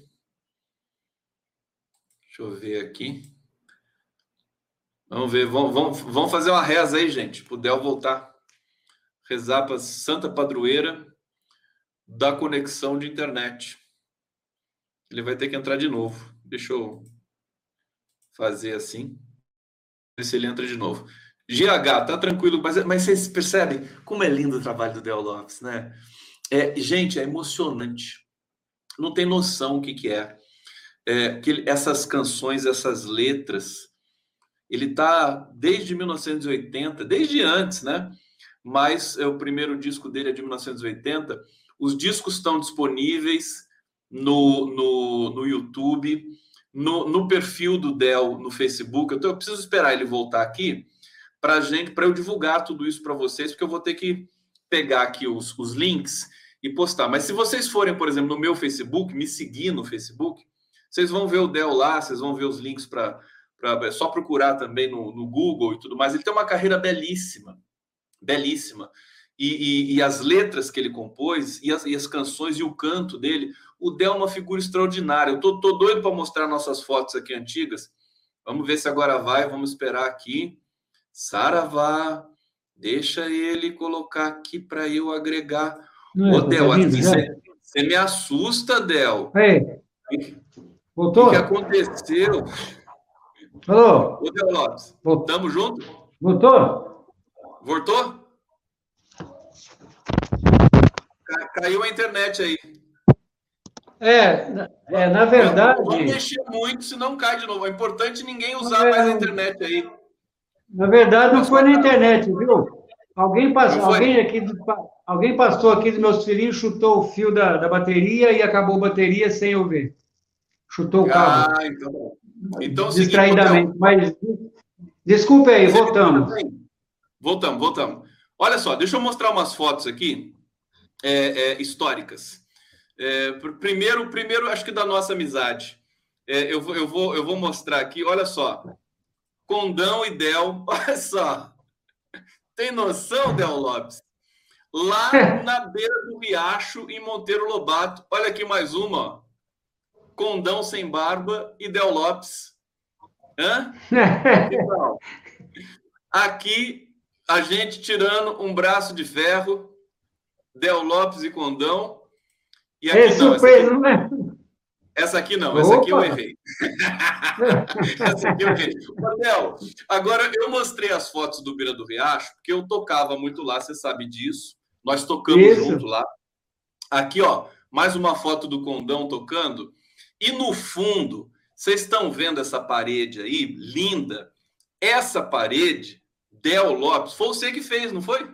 Deixa eu ver aqui. Vamos ver. Vamos fazer uma reza aí, gente, para o Del voltar. Rezar para Santa Padroeira da conexão de internet. Ele vai ter que entrar de novo. Deixa eu fazer assim. Ver se ele entra de novo. GH, tá tranquilo, mas vocês percebem como é lindo o trabalho do Del Lopes, né? Gente, é emocionante. Não tem noção o que é. Que essas canções, essas letras, ele tá desde 1980, desde antes, né? Mas o primeiro disco dele é de 1980. Os discos estão disponíveis no YouTube, no perfil do Del no Facebook. Eu preciso esperar ele voltar aqui para eu divulgar tudo isso para vocês, porque eu vou ter que pegar aqui os links e postar. Mas se vocês forem, por exemplo, no meu Facebook, me seguir no Facebook, vocês vão ver o Del lá, vocês vão ver os links para só procurar também no Google e tudo mais. Ele tem uma carreira belíssima, belíssima. E as letras que ele compôs, e as canções e o canto dele, o Del é uma figura extraordinária. Eu tô doido para mostrar nossas fotos aqui antigas. Vamos ver se agora vai, vamos esperar aqui. Saravá, Deixa ele colocar aqui para eu agregar. Não é? Ô, Del, Tá vindo aqui já? você me assusta, Del. Aí, O voltou? que aconteceu? Alô? Ô, Del Lopes, tamo junto? Voltou? Voltou? Caiu a internet aí. Na verdade... Não vamos mexer muito, senão cai de novo. É importante ninguém usar mais a internet aí. Na verdade, não foi na internet, viu? Alguém passou aqui dos meus filhinhos, chutou o fio da bateria e acabou a bateria sem eu ver. Chutou o cabo. Então, distraidamente. Mas, desculpe aí, voltamos. Voltamos. Olha só, deixa eu mostrar umas fotos aqui históricas. Primeiro, acho que da nossa amizade. Eu vou mostrar aqui, olha só. Condão e Del, olha só. Tem noção, Del Lopes? Lá na beira do riacho, em Monteiro Lobato. Olha aqui mais uma, ó. Condão sem barba e Del Lopes. Hã? Então, aqui, a gente tirando um braço de ferro, Del Lopes e Condão. E aqui surpresa, não é? Essa aqui não, essa aqui eu errei. Essa aqui eu errei. Del, agora eu mostrei as fotos do Beira do Riacho, porque eu tocava muito lá, você sabe disso. Nós tocamos junto lá. Aqui, ó, mais uma foto do Condão tocando. E no fundo, vocês estão vendo essa parede aí, linda? Essa parede, Del Lopes, foi você que fez, não foi?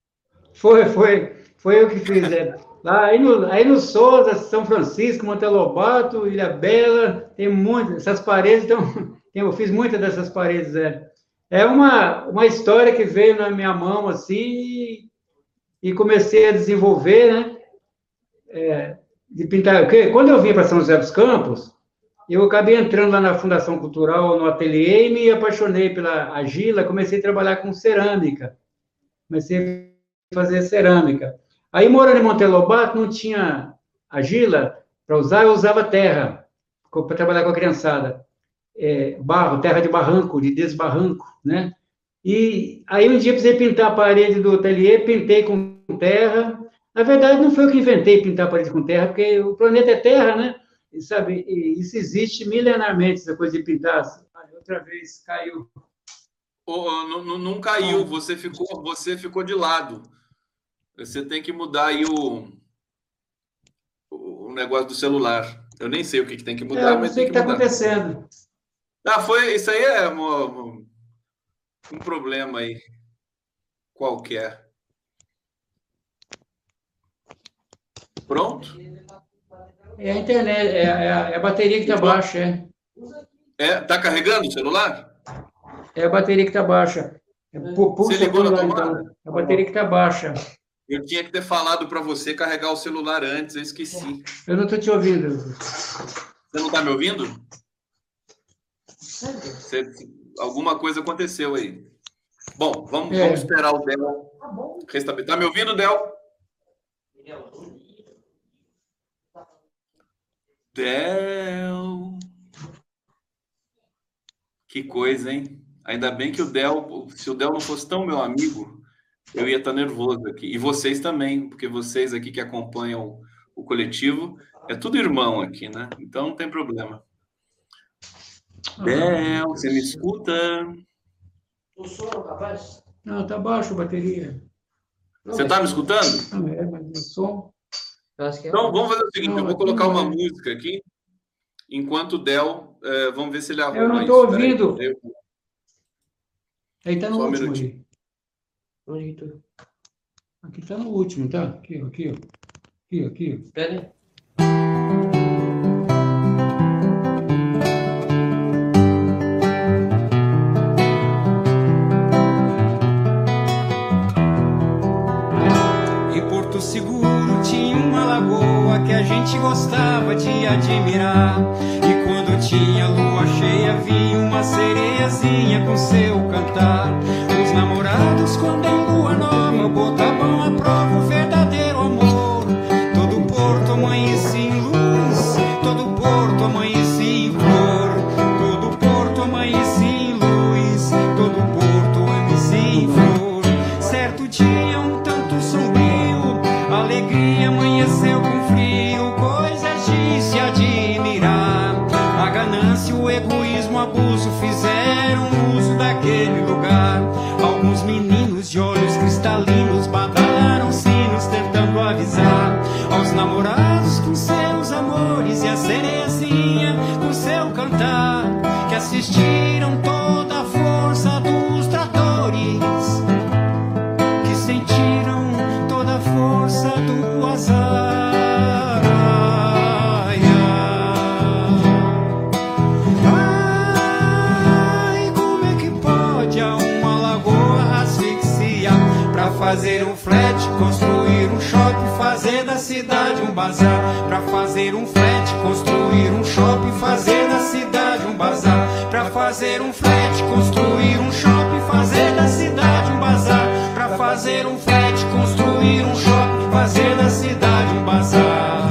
Foi eu que fiz, Lá, aí no Souza, São Francisco, Monteiro Lobato, Ilha Bela, tem muitas, essas paredes, eu fiz muitas dessas paredes, É uma história que veio na minha mão, assim, e comecei a desenvolver, né, de pintar. Quando eu vim para São José dos Campos, eu acabei entrando lá na Fundação Cultural, no ateliê, e me apaixonei pela argila, comecei a trabalhar com cerâmica, comecei a fazer cerâmica. Aí, morando em Monteiro Lobato, não tinha argila para usar, eu usava terra, para trabalhar com a criançada. Barro, terra de barranco, de desbarranco, né? E aí, um dia, precisei pintar a parede do ateliê, pintei com terra. Na verdade, não foi eu que inventei pintar a parede com terra, porque o planeta é terra, né? E, sabe, isso existe milenarmente, essa coisa de pintar. Outra vez, caiu. Não caiu, você ficou de lado. Você tem que mudar aí o negócio do celular. Eu nem sei o que tem que mudar, mas tem que mudar. Não sei o que está acontecendo. Isso aí é um problema aí qualquer. Pronto? É a internet, é a bateria que está baixa, Tá carregando o celular? É a bateria que está baixa. Você ligou na tomada? Então. A bateria que está baixa. Eu tinha que ter falado para você carregar o celular antes, eu esqueci. Eu não estou te ouvindo. Você não está me ouvindo? Alguma coisa aconteceu aí. Bom, vamos esperar o Del restabelecer. Está me ouvindo, Del? Del. Que coisa, hein? Ainda bem que se o Del não fosse tão meu amigo, eu ia estar nervoso aqui. E vocês também, porque vocês aqui que acompanham o coletivo, é tudo irmão aqui, né? Então não tem problema. Del, você me escuta? O som tá baixo? Não, tá baixo a bateria. Você tá me escutando? Não, mas o som... Então, vamos fazer o seguinte, eu vou colocar uma música aqui, enquanto o Del, vamos ver se ele arruma isso. Eu não estou ouvindo. Aí está no último. Aqui está no último, tá? Aqui. Espera aí. Seguro tinha uma lagoa que a gente gostava de admirar. E quando tinha lua cheia vinha uma sereiazinha com seu cantar. Os namorados quando em lua nova botavam à prova o verdadeiro amor. Todo porto amanhecia em luz, todo porto amanhecia em flor. Todo porto amanhecia em luz, todo porto amanhecia em flor. fizeram uso daquele lugar. Alguns meninos de olhos cristalinos badalaram sinos tentando avisar aos namorados com seus amores e a sereiazinha com seu cantar, que assistiram toda a força dos tratores, que sentiram toda a força do azar. Ai, como é que pode a uma lagoa asfixia pra fazer um flat, construir um shopping, fazer da cidade um bazar? Pra fazer um flat, construir um shopping, fazer da cidade um bazar? Pra fazer um flat, construir um shopping, fazer da cidade um bazar? Pra fazer um flat, construir um shopping, fazer da cidade um bazar?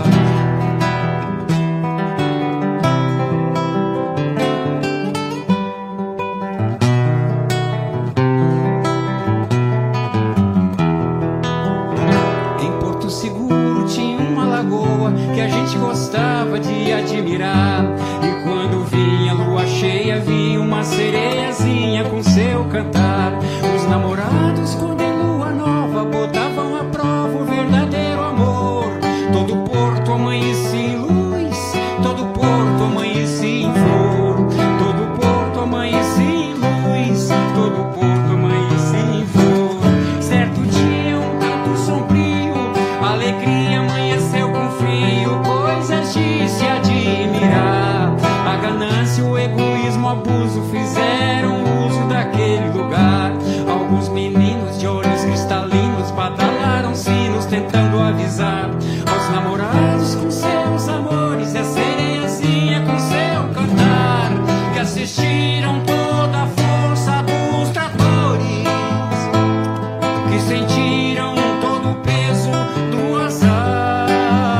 Em Porto Seguro tinha uma lagoa que a gente gostava de admirar, e quando vinha lua cheia vinha uma sereiazinha com seu cantar. Os namorados quando em lua nova botavam à prova o verdadeiro amor. Todo Porto amanhecia em luz, todo Porto amanhecia em flor, todo Porto amanhecia em luz, todo Porto amanhecia em flor. Certo dia um tanto sombrio, a alegria amanheceu com frio, coisas de se admirar. A ganância, o egoísmo, o abuso fizeram uso daquele lugar. Alguns meninos de olhos cristalinos badalaram sinos tentando avisar aos namorados com seus amores e a sereiazinha com seu cantar, que assistiram toda a força dos tratores, que sentiram todo o peso do azar.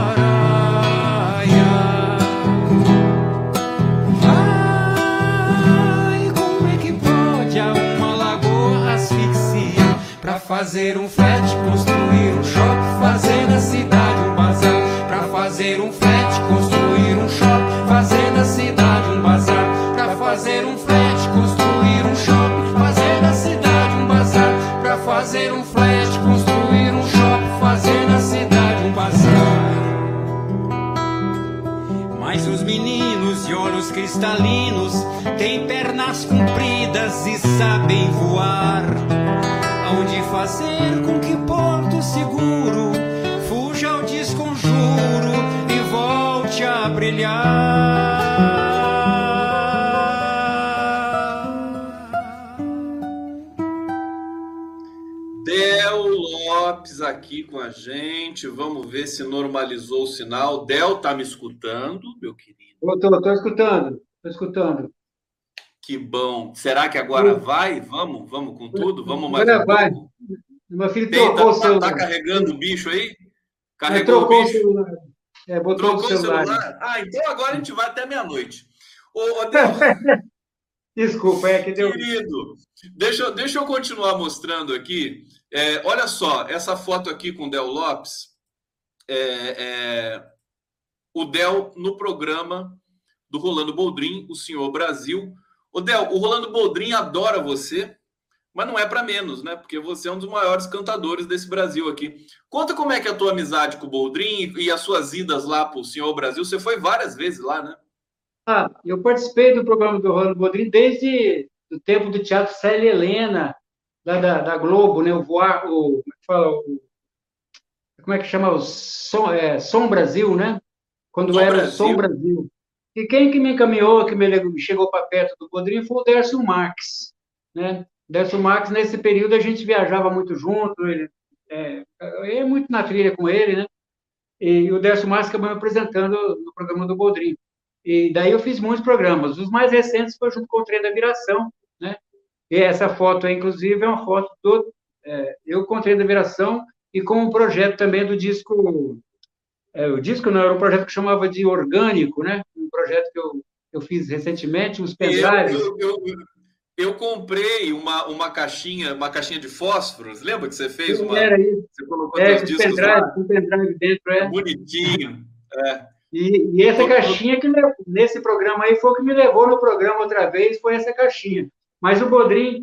Ai, como é que pode a uma lagoa asfixia pra fazer um flat, construir um shopping, fazer da cidade um bazar? Pra fazer um flat, construir um shopping, fazer da cidade um bazar? Pra fazer um flat, construir um shopping, fazer da cidade um bazar? Pra fazer um flat, construir um shopping, fazer da cidade um bazar? Mas os meninos de olhos cristalinos têm pernas compridas e sabem voar. Aonde fazer com que Porto Seguro fuja ao desconjuro e volte a brilhar? Del Lopes aqui com a gente. Vamos ver se normalizou o sinal. Del, tá me escutando, meu querido? Estou escutando, estou escutando. Que bom. Será que agora vai? Vamos com tudo? Vamos mais Agora um vai. pouco? Meu filho trocou o celular. Tá carregando o bicho aí? Carregou o Trocou o bicho? celular. Botou Trocou o celular. Ah, então agora a gente vai até meia-noite. Ô, Del, Desculpa, que deu. querido, deixa eu continuar mostrando aqui. Olha só, essa foto aqui com o Del Lopes, o Del no programa do Rolando Boldrin, o Senhor Brasil. Ô, Del, o Rolando Boldrin adora você, mas não é para menos, né? Porque você é um dos maiores cantadores desse Brasil aqui. Conta como é que é a tua amizade com o Boldrin e as suas idas lá para o Senhor Brasil. Você foi várias vezes lá, né? Eu participei do programa do Rolando Boldrin desde o tempo do Teatro Célia Helena, lá da Globo, né? Como é que chama? O Som Brasil, né? Quando Som era Brasil. o Som Brasil. E quem que me encaminhou, que me chegou para perto do Boldrin, foi o Décio Marques, né? Décio Marques, nesse período, a gente viajava muito junto, ele é muito na trilha com ele, né? E o Décio Marques acabou me apresentando no programa do Boldrin. E daí eu fiz muitos programas. Os mais recentes foi junto com o Trem da Viração, né? E essa foto aí, inclusive, é uma foto eu com o Trem da Viração e com o projeto também do disco. O disco não, era um projeto que chamava de Orgânico, né? Um projeto que eu fiz recentemente, uns pendrives. Eu comprei uma caixinha de fósforos. Lembra que você fez Era isso. Você colocou seus discos lá? Um pendrive dentro, Bonitinho. E essa caixinha nesse programa aí foi o que me levou no programa outra vez, foi essa caixinha. Mas o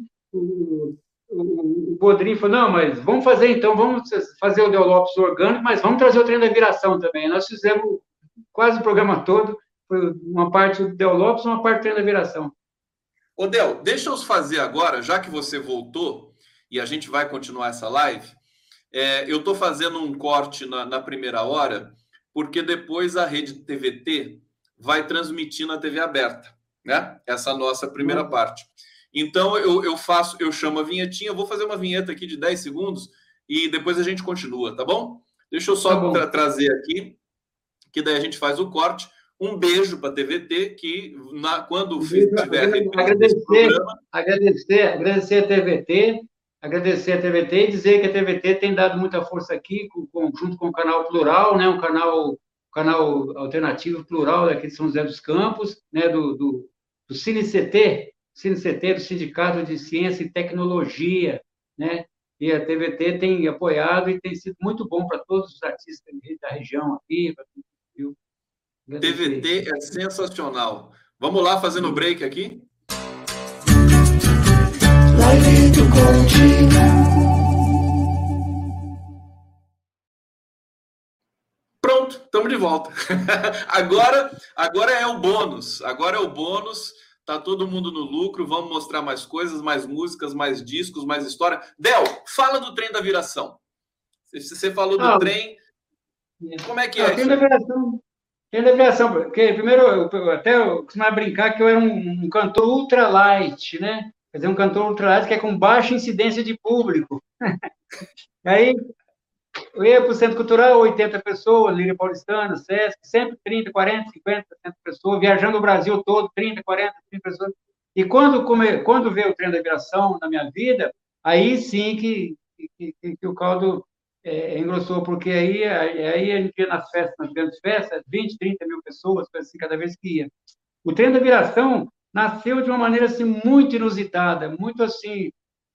Bodrim falou, não, mas vamos fazer então, vamos fazer o Del Lopes orgânico, mas vamos trazer o trem da viração também. Nós fizemos quase o programa todo, foi uma parte do Del Lopes, uma parte do trem da viração. Ô, Del, deixa eu fazer agora, já que você voltou, e a gente vai continuar essa live, eu estou fazendo um corte na primeira hora, porque depois a rede TVT vai transmitir na TV aberta, né? Essa nossa primeira parte. Então, eu chamo a vinhetinha, eu vou fazer uma vinheta aqui de 10 segundos e depois a gente continua, tá bom? Deixa eu só trazer aqui, que daí a gente faz o corte. Um beijo para a TVT, que quando tiver agradecer a TVT, e dizer que a TVT tem dado muita força aqui, junto com o canal Plural, né, um canal alternativo plural daqui de São José dos Campos, né, do CineCT, do Sindicato de Ciência e Tecnologia, né, e a TVT tem apoiado e tem sido muito bom para todos os artistas da região aqui, viu? TVT é sensacional. Vamos lá, fazendo break aqui. Live do Conde. Pronto, estamos de volta. Agora é o bônus. Agora é o bônus. Tá todo mundo no lucro. Vamos mostrar mais coisas, mais músicas, mais discos, mais história. Del, fala do trem da viração. Você falou do trem. Como é que é? Trem da viração. Trem da viração. Porque, primeiro, eu costumava brincar que eu era um cantor ultralight, né? Quer dizer, um cantor ultralight que é com baixa incidência de público. Aí, eu ia para o Centro Cultural, 80 pessoas, Lírio Paulistano, Sesc, sempre 30, 40, 50, 60 pessoas, viajando o Brasil todo, 30, 40, 30 pessoas. E quando veio o trem da viração na minha vida, aí sim que o caldo engrossou, porque aí a gente ia nas grandes festas, 20, 30 mil pessoas, assim, cada vez que ia. O trem da viração nasceu de uma maneira assim, muito inusitada, muito assim...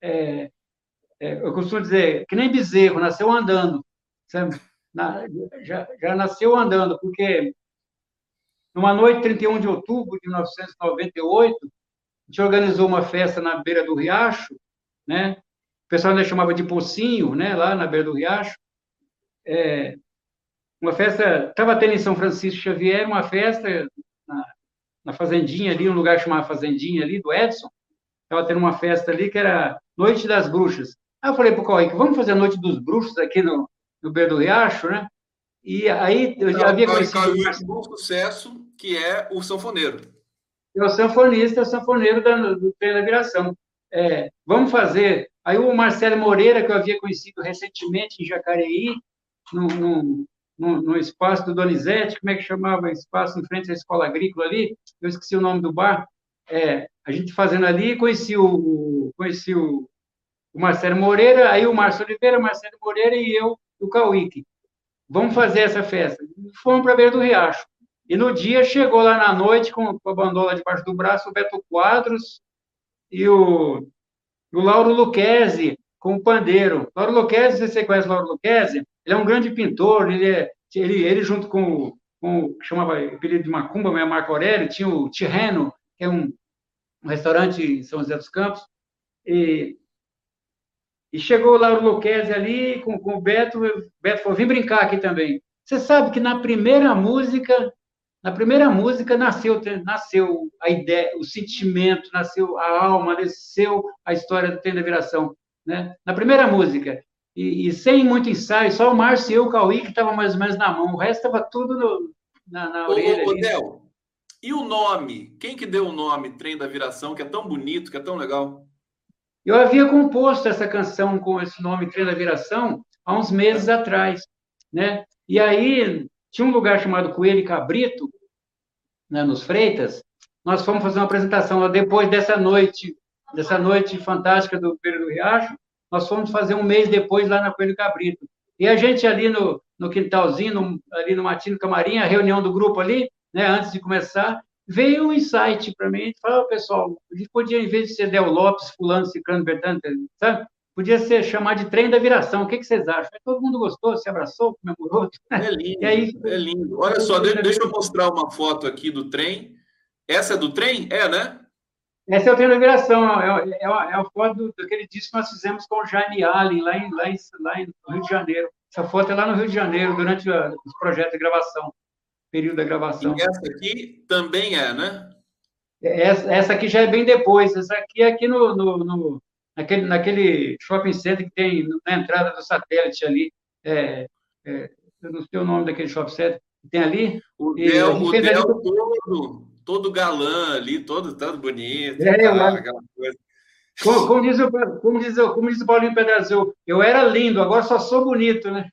eu costumo dizer, que nem bezerro, nasceu andando. Sabe? Já nasceu andando, porque numa noite, 31 de outubro de 1998, a gente organizou uma festa na beira do Riacho, né? O pessoal ainda chamava de Pocinho, né? Lá na beira do Riacho. Uma festa, estava tendo em São Francisco Xavier, uma festa na Fazendinha ali, um lugar chamado Fazendinha ali, do Edson. Estava tendo uma festa ali que era Noite das Bruxas. Aí eu falei para o Cauê, vamos fazer a Noite dos Bruxos aqui no Beira do Riacho, né? E aí eu já havia conhecido... um sucesso, que é o sanfoneiro. É o sanfonista, o sanfoneiro do Trem da Viração. Vamos fazer... Aí o Marcelo Moreira, que eu havia conhecido recentemente em Jacareí, no espaço do Donizete, como é que chamava o espaço em frente à escola agrícola ali? Eu esqueci o nome do bar. A gente fazendo ali, conheci o Marcelo Moreira, aí o Márcio Oliveira, Marcelo Moreira e eu, o Cauíque. Vamos fazer essa festa. Fomos para a beira do Riacho. E no dia, chegou lá na noite, com a bandola debaixo do braço, o Beto Quadros e o Lauro Lucchesi, com o pandeiro. Lauro Lucchesi, você conhece o Lauro Lucchesi? Ele é um grande pintor, ele junto com o que chamava o apelido de Macumba, mas é Marco Aurélio, tinha o Tirreno, que é um restaurante em São José dos Campos, e chegou o Lauro Lucchesi ali com o Beto falou, vem brincar aqui também. Você sabe que na primeira música nasceu a ideia, o sentimento, nasceu a alma, nasceu a história do Trem da Viração, né? Na primeira música. E sem muito ensaio, só o Márcio e eu, o Cauí, que estava mais ou menos na mão, o resto estava tudo na orelha. Ô, Del, e o nome? Quem que deu o nome Trem da Viração, que é tão bonito, que é tão legal? Eu havia composto essa canção com esse nome, Trem da Viração, há uns meses atrás, né? E aí, tinha um lugar chamado Coelho e Cabrito, né, nos Freitas, nós fomos fazer uma apresentação lá depois dessa noite fantástica do Beira do Riacho, nós fomos fazer um mês depois lá na Coelho e Cabrito. E a gente ali no quintalzinho, ali no Matinho Camarim, a reunião do grupo ali, né, antes de começar, veio um insight para mim, falou, pessoal, a gente podia, em vez de ser Del Lopes, fulano, ciclano, Bertano, sabe? podia ser chamar de trem da viração. O que vocês acham? Todo mundo gostou, se abraçou, comemorou. É lindo, E aí, é lindo. Olha só, deixa eu mostrar uma foto aqui do trem. Essa é do trem? É, né? essa é o trem da viração, é a foto daquele disco que nós fizemos com o Jaime Allen, lá no Rio de Janeiro. Essa foto é lá no Rio de Janeiro, durante os projetos de gravação, período da gravação. E essa aqui também é, né? Essa aqui já é bem depois. Essa aqui é aqui naquele shopping center que tem na entrada do satélite ali. Eu não sei o nome daquele shopping center que tem ali. O Del todo galã ali, todo bonito. Aquela coisa. Como diz o Paulinho Pedrazul, eu era lindo, agora só sou bonito, né?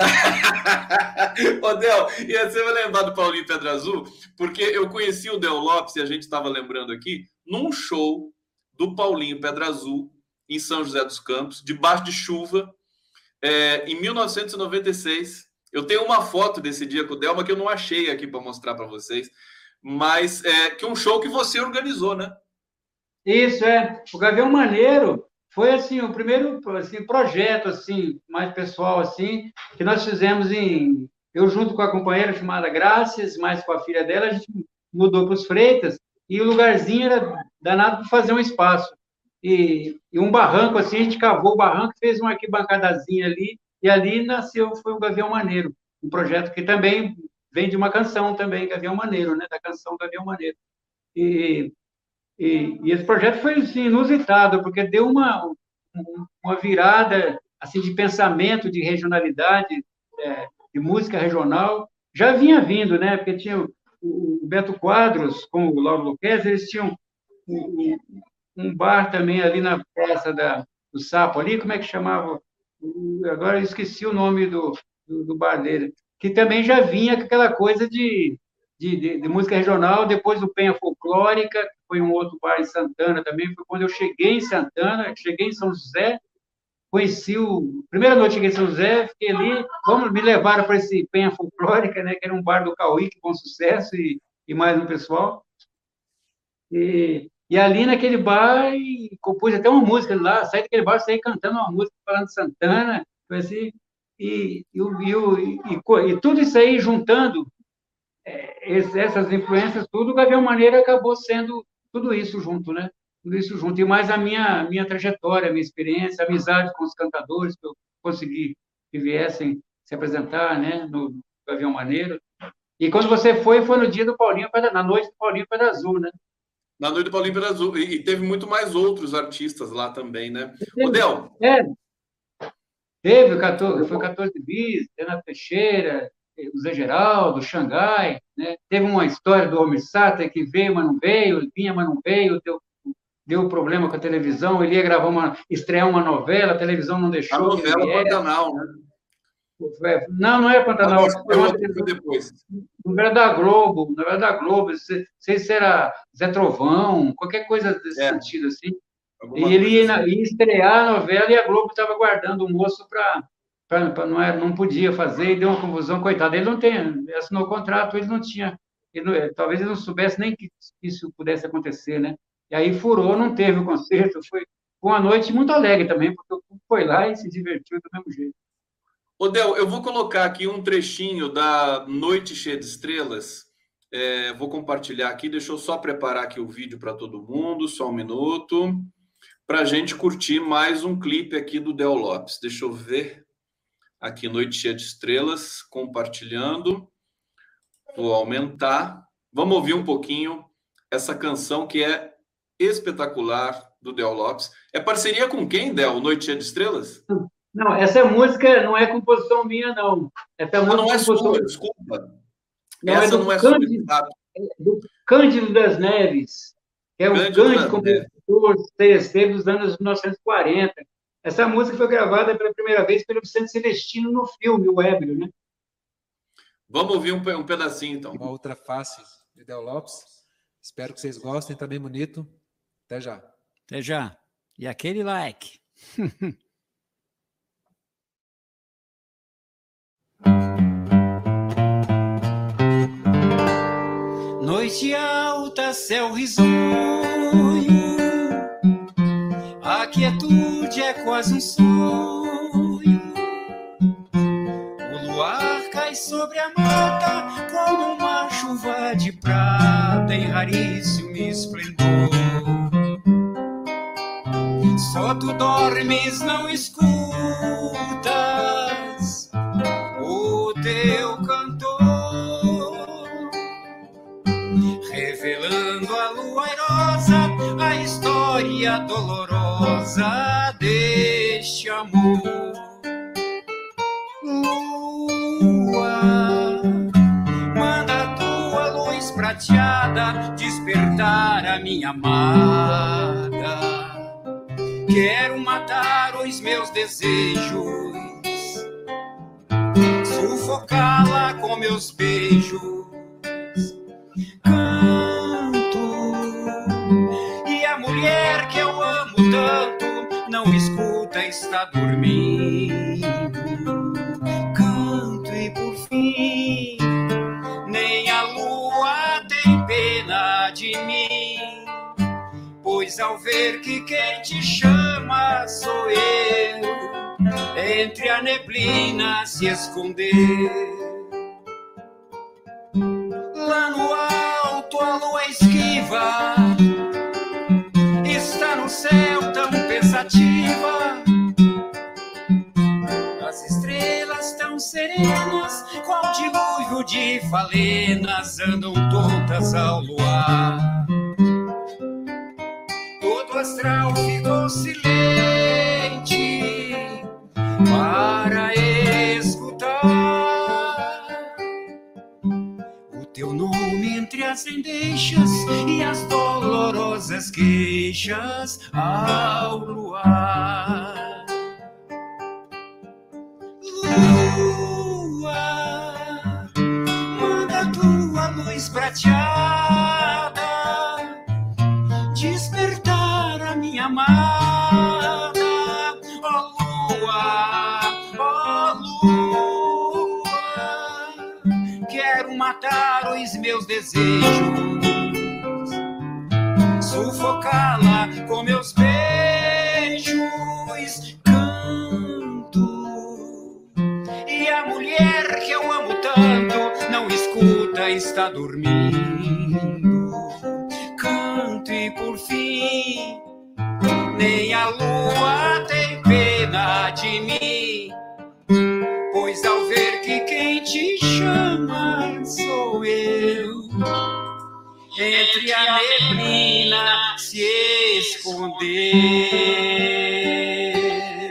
Ô, Del, e você vai lembrar do Paulinho Pedrazul, porque eu conheci o Del Lopes, e a gente estava lembrando aqui, num show do Paulinho Pedrazul, em São José dos Campos, debaixo de chuva, em 1996. Eu tenho uma foto desse dia com o Del, mas que eu não achei aqui para mostrar para vocês, mas que é um show que você organizou, né? Isso, o Gavião Maneiro foi assim o primeiro assim, projeto assim mais pessoal assim que nós fizemos eu junto com a companheira chamada Graças, mais com a filha dela, a gente mudou para os Freitas e o lugarzinho era danado para fazer um espaço e um barranco assim, a gente cavou o barranco, fez uma arquibancadazinha ali e ali foi o Gavião Maneiro, um projeto que também vem de uma canção também, Gavião Maneiro, né, da canção Gavião Maneiro. E esse projeto foi assim, inusitado, porque deu uma virada assim, de pensamento, de regionalidade, de música regional. Já vinha vindo, né? Porque tinha o Beto Quadros com o Lauro Luquezzi, eles tinham um bar também ali na Praça do Sapo, ali, como é que chamava? Agora eu esqueci o nome do bar dele, que também já vinha com aquela coisa de música regional, depois o Penha Folclórica, que foi um outro bar em Santana também, foi quando eu cheguei em Santana, cheguei em São José, conheci primeira noite cheguei em São José, fiquei ali, me levaram para esse Penha Folclórica, né, que era um bar do Cauí, que com sucesso, e mais um pessoal, e ali naquele bar, compus até uma música lá, saí daquele bar, saí cantando uma música, falando de Santana, foi assim, e tudo isso aí juntando, essas influências, tudo, o Gavião Maneiro acabou sendo tudo isso junto, né? Tudo isso junto. E mais a minha trajetória, a minha experiência, a amizade com os cantadores, que eu consegui que viessem se apresentar, né? No Gavião Maneiro. E quando você foi no dia do Paulinho, na noite do Paulinho Pedrazul, né? Na noite do Paulinho Pedrazul. E teve muito mais outros artistas lá também, né? O Del. Teve, foi 14 bis, Renato Teixeira, o Zé Geraldo, Xangai, né? Teve uma história do Almir Sater que veio, mas não veio, vinha, mas não veio, deu problema com a televisão, ele ia estrear uma novela, a televisão não deixou. A novela Pantanal, né? Não é Pantanal. Depois. Novela da Globo, não sei se era Zé Trovão, qualquer coisa desse sentido, assim. E ele ia estrear a novela e a Globo estava guardando o moço não podia fazer, e deu uma confusão, coitado. Ele assinou o contrato, ele não tinha, talvez ele não soubesse nem que isso pudesse acontecer, né? E aí furou, não teve o concerto, foi uma noite muito alegre também, porque o povo foi lá e se divertiu do mesmo jeito. Ô, Del, eu vou colocar aqui um trechinho da Noite Cheia de Estrelas, vou compartilhar aqui, deixa eu só preparar aqui o vídeo para todo mundo, só um minuto, para a gente curtir mais um clipe aqui do Del Lopes. Deixa eu ver. Aqui, Noite Cheia de Estrelas, compartilhando. Vou aumentar. Vamos ouvir um pouquinho essa canção que é espetacular do Del Lopes. É parceria com quem, Del? Noite Cheia de Estrelas? Não, essa música não é composição minha, não. Essa música não é composição... sua, desculpa. Não, essa não é sua. Do Cândido das Neves, que é um grande compositor CST dos anos 1940. Essa música foi gravada pela primeira vez pelo Vicente Celestino no filme O Ébrio, né? Vamos ouvir um pedacinho, então. Uma outra face de Del Lopes. Espero que vocês gostem, tá bem bonito. Até já. Até já. E aquele like. Noite alta, céu risonho, quietude é quase um sonho. O luar cai sobre a mata como uma chuva de prata em raríssimo esplendor. Só tu dormes, não escutas o teu cantor, revelando a lua airosa a história dolorosa deste amor. Lua, manda a tua luz prateada despertar a minha amada. Quero matar os meus desejos, sufocá-la com meus beijos. Canto, e a mulher que eu amo tanto não escuta, está dormindo. Canto e por fim nem a lua tem pena de mim, pois ao ver que quem te chama sou eu, entre a neblina se esconder. Lá no alto a lua esquiva está no céu tão pensativa. As estrelas tão serenas, qual dilúvio de falenas, andam tontas ao luar. Todo astral ficou silente para escutar o teu nome entre as endechas e as dolorosas queixas ao luar. Lua, manda tua luz prateada despertar a minha amada. Ó lua, quero matar os meus desejos, sufocá-la com meus beijos. Canto, e a mulher que eu amo tanto não escuta, está dormindo. Canto e por fim nem a lua tem pena de mim, pois ao ver que quem te chama sou eu, entre a neblina se esconder.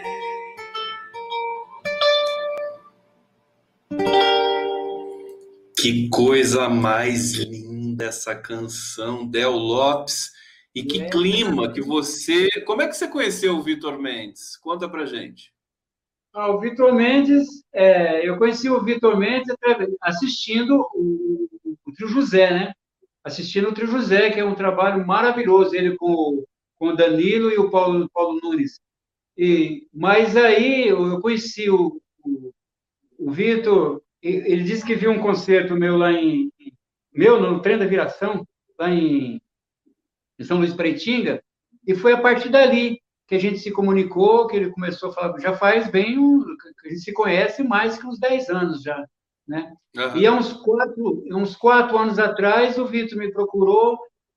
Que coisa mais linda essa canção, Del Lopes. E que clima que você... Como é que você conheceu o Vitor Mendes? Conta pra gente. O Vitor Mendes, eu conheci o Vitor Mendes assistindo o Trio José, né? Assistindo o Trio José, que é um trabalho maravilhoso, ele com o Danilo e o Paulo Nunes. Mas aí eu conheci o Vitor, ele disse que viu um concerto meu lá no Trem da Viração, lá em São Luís Paraitinga, e foi a partir dali que a gente se comunicou, que ele começou a falar, já faz bem, a gente se conhece mais que uns 10 anos já, né? Uhum. E há uns 4 anos atrás, o Vitor me procurou,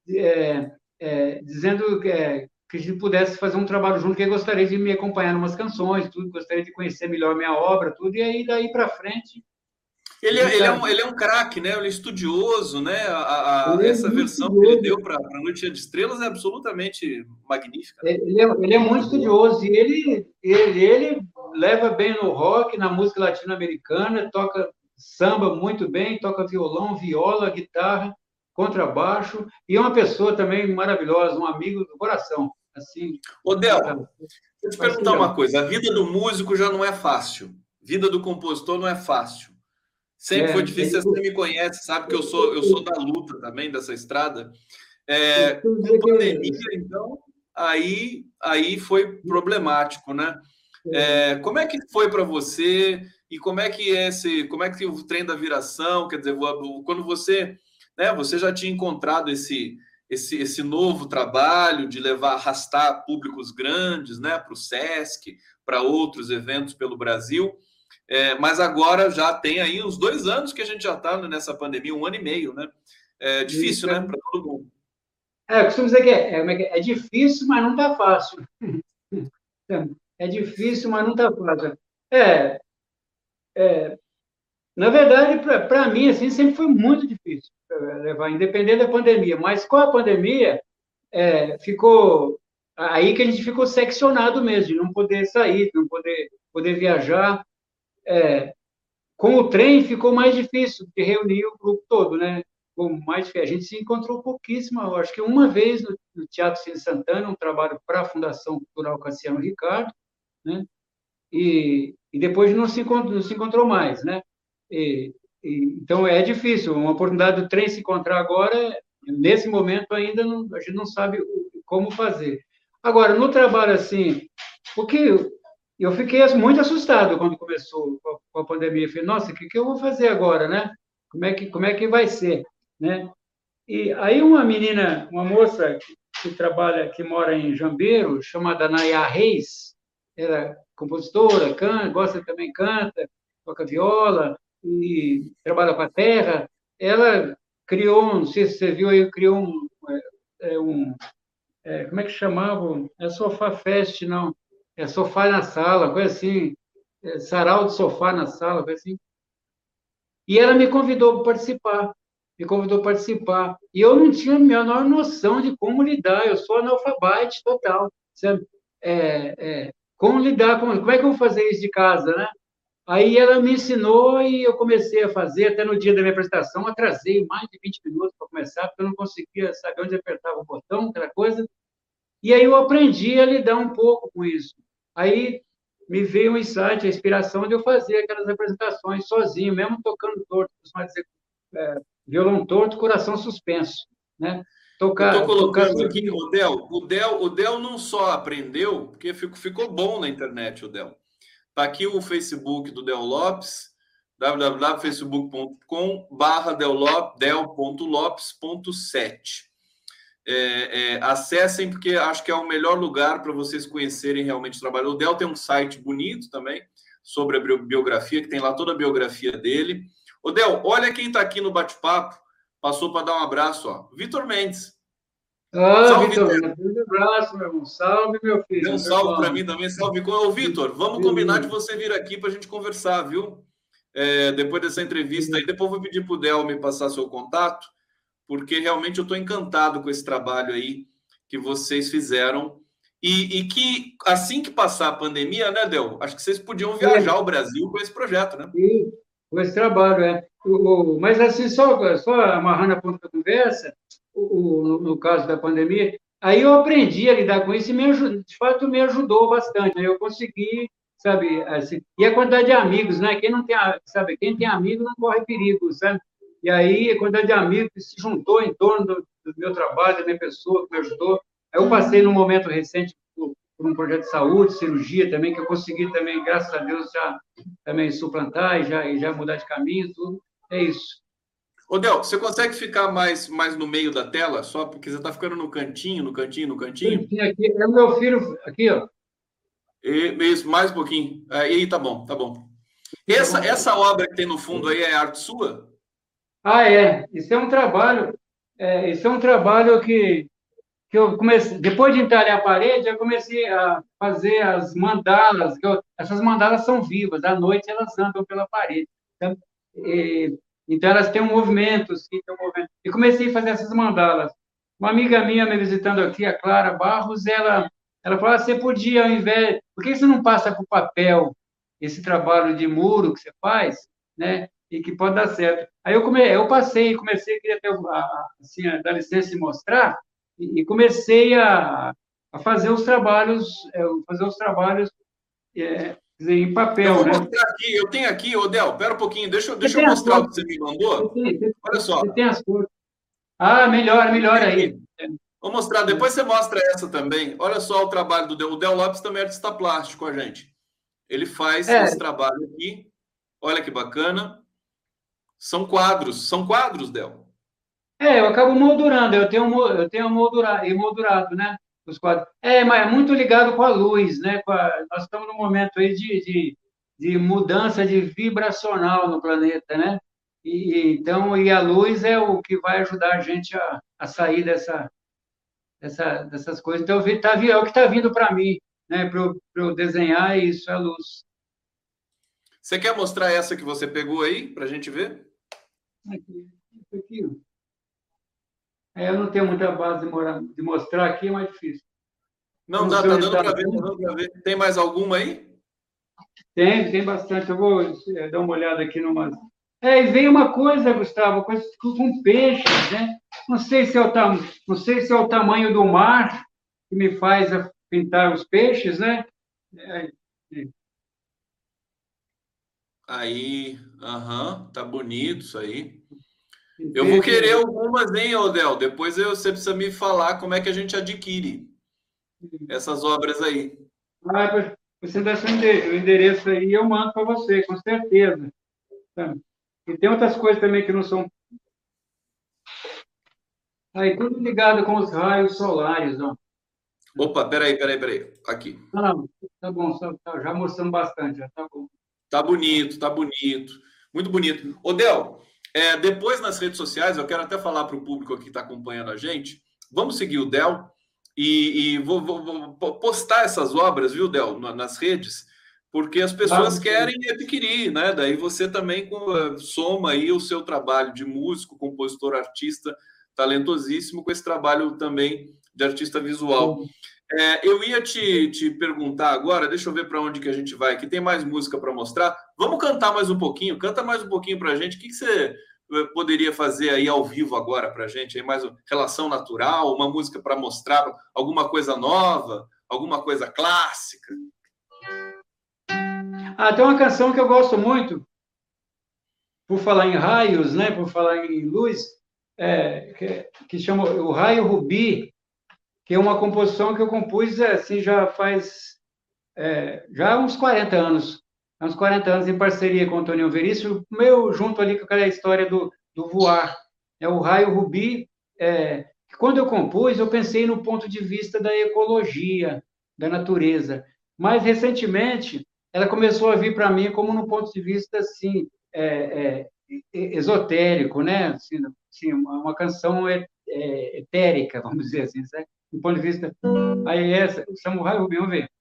dizendo que a gente pudesse fazer um trabalho junto, que ele gostaria de me acompanhar em umas canções, tudo, gostaria de conhecer melhor minha obra, tudo, e aí daí para frente... Ele é um craque, né? Ele é estudioso, né? Essa versão que ele deu para a Noite de Estrelas é absolutamente magnífica. Ele é muito estudioso e ele leva bem no rock, na música latino-americana, toca samba muito bem, toca violão, viola, guitarra, contrabaixo, e é uma pessoa também maravilhosa, um amigo do coração. Assim, Del, deixa eu te perguntar uma coisa. A vida do músico já não é fácil. A vida do compositor não é fácil. Sempre foi difícil, você me conhece, sabe que eu sou da luta também, dessa estrada. Com pandemia, então, aí foi problemático, né? Como é que foi para você e como é que o Trem da Viração, quer dizer, quando você, né, você já tinha encontrado esse esse novo trabalho de arrastar públicos grandes, né, para o SESC, para outros eventos pelo Brasil. Mas agora já tem aí uns 2 anos que a gente já está nessa pandemia, 1 ano e meio, né? É difícil, né, para todo mundo. Eu costumo dizer que é difícil, mas não está fácil. É difícil, mas não está fácil. Na verdade, para mim, assim, sempre foi muito difícil levar, independente da pandemia. Mas com a pandemia, ficou aí que a gente ficou seccionado mesmo, de não poder sair, não poder viajar. Com o trem ficou mais difícil, porque reuniu o grupo todo, né? A gente se encontrou pouquíssimo, eu acho que uma vez no Teatro Cine Santana, um trabalho para a Fundação Cultural Cassiano Ricardo, né? E depois não se encontrou mais, né? Então é difícil, uma oportunidade do trem se encontrar agora, nesse momento ainda a gente não sabe como fazer. Agora, no trabalho assim, porque eu fiquei muito assustado quando começou com a pandemia. Eu falei, nossa, o que eu vou fazer agora, né? Como é que vai ser, né? E aí uma moça que mora em Jambeiro, chamada Nayá Reis, era compositora, também canta, toca viola e trabalha com a terra. Ela criou, não sei se você viu aí, criou como é que chamava? É Sofá Fest, não. É Sofá na Sala, coisa assim. Sarau de Sofá na Sala, coisa assim. E ela me convidou para participar. E eu não tinha a menor noção de como lidar. Eu sou analfabete total, sabe? Como lidar, como é que eu vou fazer isso de casa, né? Aí ela me ensinou e eu comecei a fazer. Até no dia da minha apresentação, atrasei mais de 20 minutos para começar, porque eu não conseguia saber onde apertava o botão, aquela coisa. E aí eu aprendi a lidar um pouco com isso. Aí me veio um insight, a inspiração de eu fazer aquelas apresentações sozinho, mesmo tocando torto, costuma dizer, violão torto, coração suspenso, né? Eu estou colocando aqui, o Del não só aprendeu, porque ficou bom na internet, o Del. Está aqui o Facebook do Del Lopes, www.facebook.com/del.lopes.7. Acessem, porque acho que é o melhor lugar para vocês conhecerem realmente o trabalho. O Del tem um site bonito também, sobre a biografia, que tem lá toda a biografia dele. O Del, olha quem está aqui no bate-papo, passou para dar um abraço, ó. Vitor Mendes. Salve, Vitor. Um abraço, meu irmão. Salve, meu filho. Dê um salve para mim também. Salve. Ô, Vitor, vamos combinar de você vir aqui para a gente conversar, viu? Depois dessa entrevista aí, depois vou pedir para o Del me passar seu contato, porque realmente eu estou encantado com esse trabalho aí que vocês fizeram. E que, assim que passar a pandemia, né, Del? Acho que vocês podiam viajar ao Brasil com esse projeto, né? Sim, com esse trabalho, Mas, assim, só amarrando a ponta da conversa, no caso da pandemia, aí eu aprendi a lidar com isso e de fato me ajudou bastante. Eu consegui, sabe, assim, e a quantidade de amigos, né? Quem tem amigo não corre perigo, sabe? E aí a quantidade de amigos que se juntou em torno do meu trabalho, da minha pessoa, que me ajudou. Aí eu passei num momento recente por um projeto de saúde, cirurgia também, que eu consegui também, graças a Deus, já também suplantar e já mudar de caminho, tudo. É isso. Ô, Del, você consegue ficar mais no meio da tela, só porque você está ficando no cantinho? Aqui, é o meu filho, aqui, ó. Isso, mais um pouquinho. Aí, tá bom. Essa obra que tem no fundo aí é arte sua? Isso é um trabalho, que eu comecei, depois de entalhar a parede, eu comecei a fazer as mandalas, essas mandalas são vivas, à noite elas andam pela parede, tá? Então elas têm um movimento, sim, e comecei a fazer essas mandalas. Uma amiga minha me visitando aqui, a Clara Barros, ela falou, você podia, ao invés, por que você não passa para o papel esse trabalho de muro que você faz, né? E que pode dar certo. Aí eu comecei, queria ter, assim, a dar licença de mostrar, e comecei a fazer os trabalhos, em papel, eu vou né? mostrar aqui, eu tenho aqui, Del, espera um pouquinho, deixa eu mostrar o que você me mandou. Olha só. Você tem as cores. Melhor aí. Vou mostrar, depois você mostra essa também. Olha só o trabalho do Del. O Del Lopes também é artista plástico, a gente. Ele faz esse trabalho aqui. Olha que bacana. São quadros, Del. Eu acabo moldurando, eu tenho emoldurado, né? Os quadros. Mas é muito ligado com a luz, né? Nós estamos num momento aí de mudança de vibracional no planeta, né? Então, a luz é o que vai ajudar a gente a sair dessas coisas. Então, é o que está vindo para mim, né? Para eu desenhar, isso é a luz. Você quer mostrar essa que você pegou aí, para a gente ver? Aqui. Eu não tenho muita base de mostrar aqui, é mais difícil. Não, tá dando para ver, tá dando para ver. Tem mais alguma aí? Tem bastante. Eu vou dar uma olhada aqui numa. E veio uma coisa, Gustavo, coisa com peixes, né? Não sei se é o tamanho do mar que me faz pintar os peixes, né? Aí, tá bonito isso aí. Eu vou querer algumas, hein, Odel? Depois você precisa me falar como é que a gente adquire essas obras aí. Você dá seu endereço aí, eu mando para você, com certeza. E tem outras coisas também que não são. Aí, tudo ligado com os raios solares, ó. Opa, peraí. Aqui. Não, tá bom, já mostramos bastante, já tá bom. Tá bonito. Muito bonito. Odel, depois nas redes sociais, eu quero até falar para o público que está acompanhando a gente, vamos seguir o Del e vou postar essas obras, viu, Del, nas redes, porque as pessoas querem adquirir, né? Daí você também soma aí o seu trabalho de músico, compositor, artista, talentosíssimo, com esse trabalho também de artista visual. Eu ia te perguntar agora, deixa eu ver para onde que a gente vai, que tem mais música para mostrar. Vamos cantar mais um pouquinho? Canta mais um pouquinho para a gente. O que você poderia fazer aí ao vivo agora para a gente? Aí mais relação natural, uma música para mostrar alguma coisa nova, alguma coisa clássica? Tem uma canção que eu gosto muito, por falar em raios, né? Por falar em luz, que chama O Raio Rubi, que é uma composição que eu compus assim, já faz já uns 40 anos. Uns 40 anos em parceria com o Antônio Veríssimo, junto ali com aquela história do voar. O Raio Rubi, que quando eu compus, eu pensei no ponto de vista da ecologia, da natureza. Mais recentemente, ela começou a vir para mim como no ponto de vista assim, esotérico, né? Assim, uma canção etérica, vamos dizer assim, certo? Do ponto de vista. Aí essa, o Samurai Rubi, vamos ver.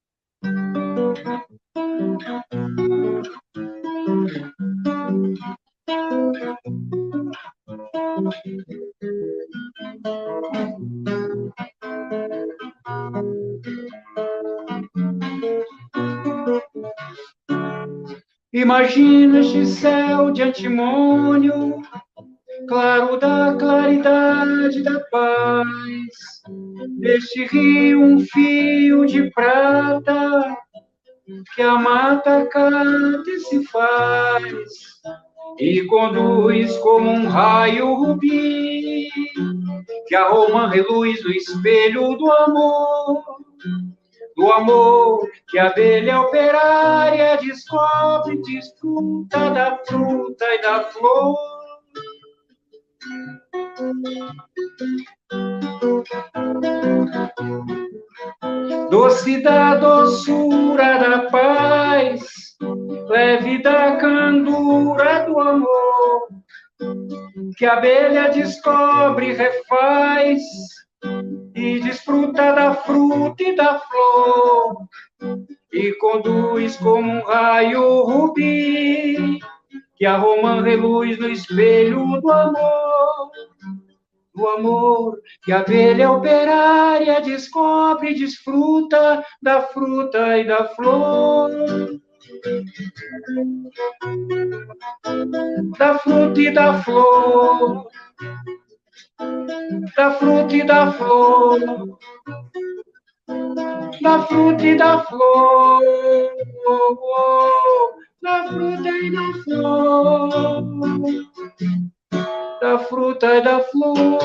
Imagina este céu de antimônio, claro da claridade da paz, deste rio um fio de prata, que a mata canta e se faz, e conduz como um raio rubi, que a Roma reluz no espelho do amor que a abelha operária descobre, desfruta da fruta e da flor. Doce da doçura da paz, leve da candura do amor, que a abelha descobre e refaz, e desfruta da fruta e da flor, e conduz como um raio rubi, que a romã reluz no espelho do amor que a abelha operária descobre e desfruta da fruta e da flor. Da fruta e da flor, da fruta e da flor, da fruta e da flor, da fruta e da flor, da fruta e da flor.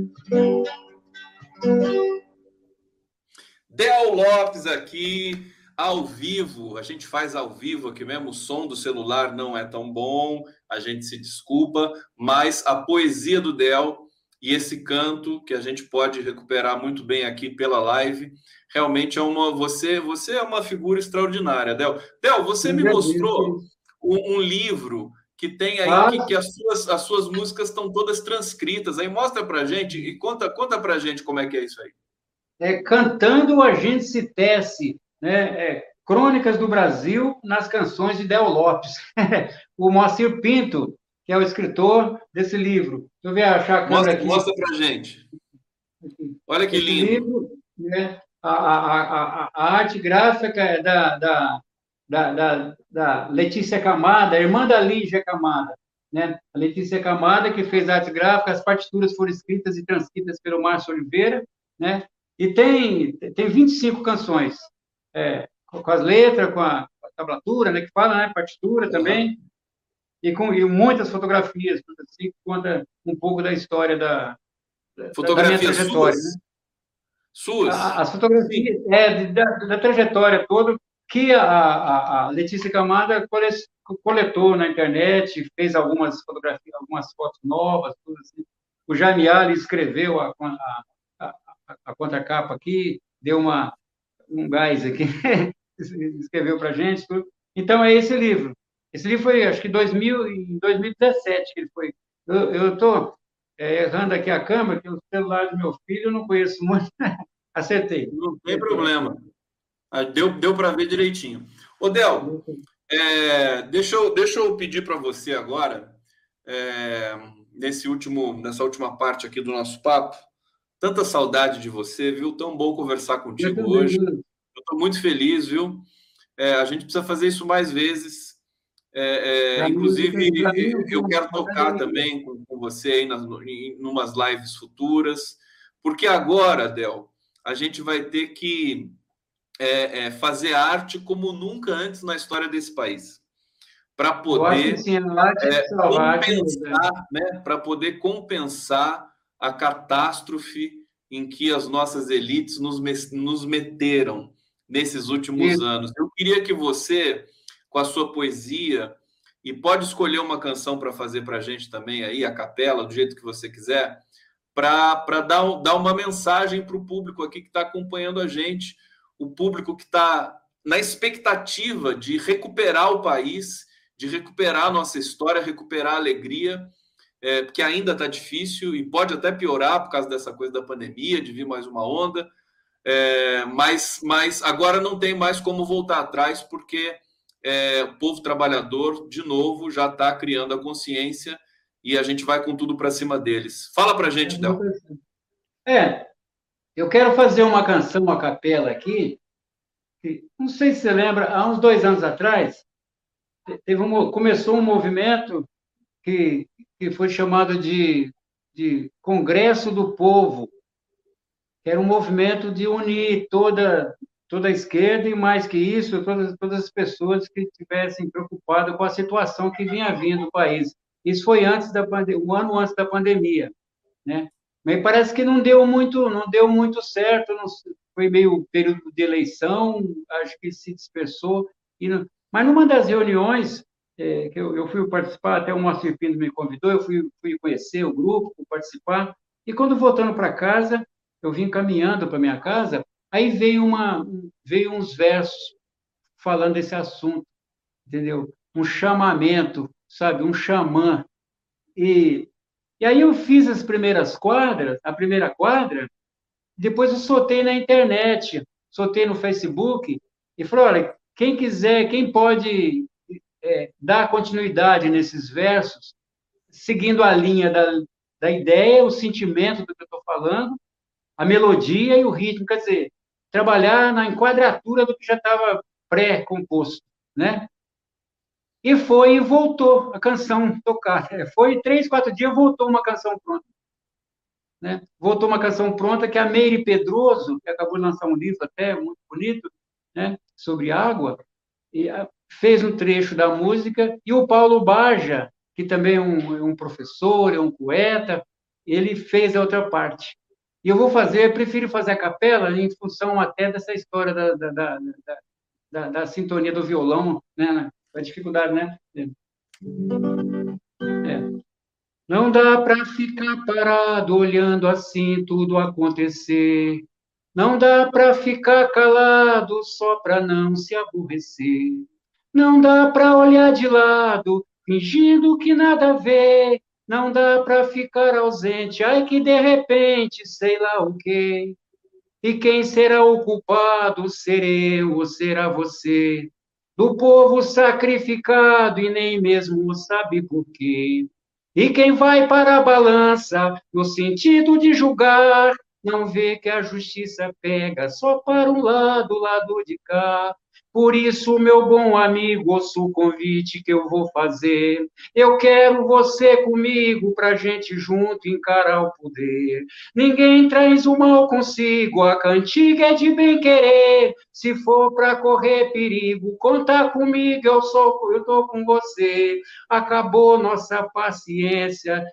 Del Lopes aqui, Ao vivo, a gente faz ao vivo aqui mesmo, o som do celular não é tão bom, a gente se desculpa, mas a poesia do Del e esse canto que a gente pode recuperar muito bem aqui pela live, realmente você é uma figura extraordinária, Del. Del, você me mostrou um livro que tem aí que as suas músicas estão todas transcritas. Aí mostra pra gente e conta pra gente como é que é isso aí. Cantando a gente se tece, né? Crônicas do Brasil nas canções de Del Lopes. O Moacir Pinto, que é o escritor desse livro. Deixa eu ver, achar a câmera aqui. Mostra pra gente. Olha que lindo. Livro, né? A arte gráfica é da Letícia Camada, irmã da Lígia Camada, né? A Letícia Camada, que fez arte gráfica, as partituras foram escritas e transcritas pelo Márcio Oliveira, né? E tem 25 canções, com as letras, com a tablatura, né, que fala, né, partitura também, e muitas fotografias, assim, que conta um pouco da história da minha trajetória. Suas? As fotografias da trajetória toda, que a Letícia Camada coletou na internet, fez algumas fotografias, algumas fotos novas, tudo assim. O Jaime Ali escreveu a contracapa aqui, deu um gás aqui, escreveu para a gente, tudo. Então, é esse livro. Esse livro foi, acho que em 2017 que ele foi. Eu estou errando aqui a câmera, que o celular do meu filho eu não conheço muito. Acertei. Não tem problema. Deu para ver direitinho. Ô, Del, deixa eu pedir para você agora, nessa última parte aqui do nosso papo, tanta saudade de você, viu? Tão bom conversar contigo hoje. Eu estou muito feliz, viu? A gente precisa fazer isso mais vezes. Inclusive, eu quero tocar também com você aí em umas lives futuras, porque agora, Del, a gente vai ter que fazer arte como nunca antes na história desse país, para poder compensar, né? Para poder compensar a catástrofe em que as nossas elites nos meteram nesses últimos anos. Eu queria que você, com a sua poesia, e pode escolher uma canção para fazer para a gente também aí, a capela, do jeito que você quiser, para dar uma mensagem para o público aqui que está acompanhando a gente, o público que está na expectativa de recuperar o país, de recuperar a nossa história, recuperar a alegria, porque ainda está difícil e pode até piorar por causa dessa coisa da pandemia, de vir mais uma onda, mas agora não tem mais como voltar atrás, porque o povo trabalhador, de novo, já está criando a consciência e a gente vai com tudo para cima deles. Fala para a gente, Del. Eu quero fazer uma canção a capela aqui, que, não sei se você lembra, há uns 2 anos atrás, começou um movimento que foi chamado de Congresso do Povo, que era um movimento de unir toda a esquerda e, mais que isso, todas as pessoas que estivessem preocupadas com a situação que vinha vindo do país. Isso foi um ano antes da pandemia, né? Mas parece que não deu muito certo, foi meio período de eleição, acho que se dispersou. Mas numa das reuniões que eu fui participar, até o Moacir Pinto me convidou, eu fui conhecer o grupo, participar, e quando voltando para casa, eu vim caminhando para minha casa, aí veio uns versos falando desse assunto, entendeu? Um chamamento, sabe? Um xamã. E aí eu fiz as primeiras quadras, a primeira quadra, depois eu soltei na internet, soltei no Facebook, e falei, olha, quem quiser, quem pode dar continuidade nesses versos, seguindo a linha da ideia, o sentimento do que eu estou falando, a melodia e o ritmo, quer dizer, trabalhar na enquadratura do que já estava pré-composto, né? E voltou a canção tocar. Foi 3, 4 dias, voltou uma canção pronta. Né? Voltou uma canção pronta que a Meire Pedroso, que acabou de lançar um livro até muito bonito, né, sobre água, e fez um trecho da música, e o Paulo Baja, que também é um professor, é um poeta, ele fez a outra parte. E eu prefiro fazer a capela em função até dessa história da sintonia do violão, né? A dificuldade, né? Não dá para ficar parado olhando assim tudo acontecer. Não dá para ficar calado só para não se aborrecer. Não dá para olhar de lado, fingindo que nada vê. Não dá para ficar ausente, ai que de repente, sei lá o quê. E quem será o culpado? Ser eu ou será você? Do povo sacrificado e nem mesmo sabe por quê. E quem vai para a balança, no sentido de julgar, não vê que a justiça pega só para um lado, lado de cá. Por isso, meu bom amigo, ouça o convite que eu vou fazer. Eu quero você comigo pra gente junto encarar o poder. Ninguém traz o mal consigo, a cantiga é de bem querer. Se for para correr perigo, conta comigo, eu tô com você. Acabou nossa paciência,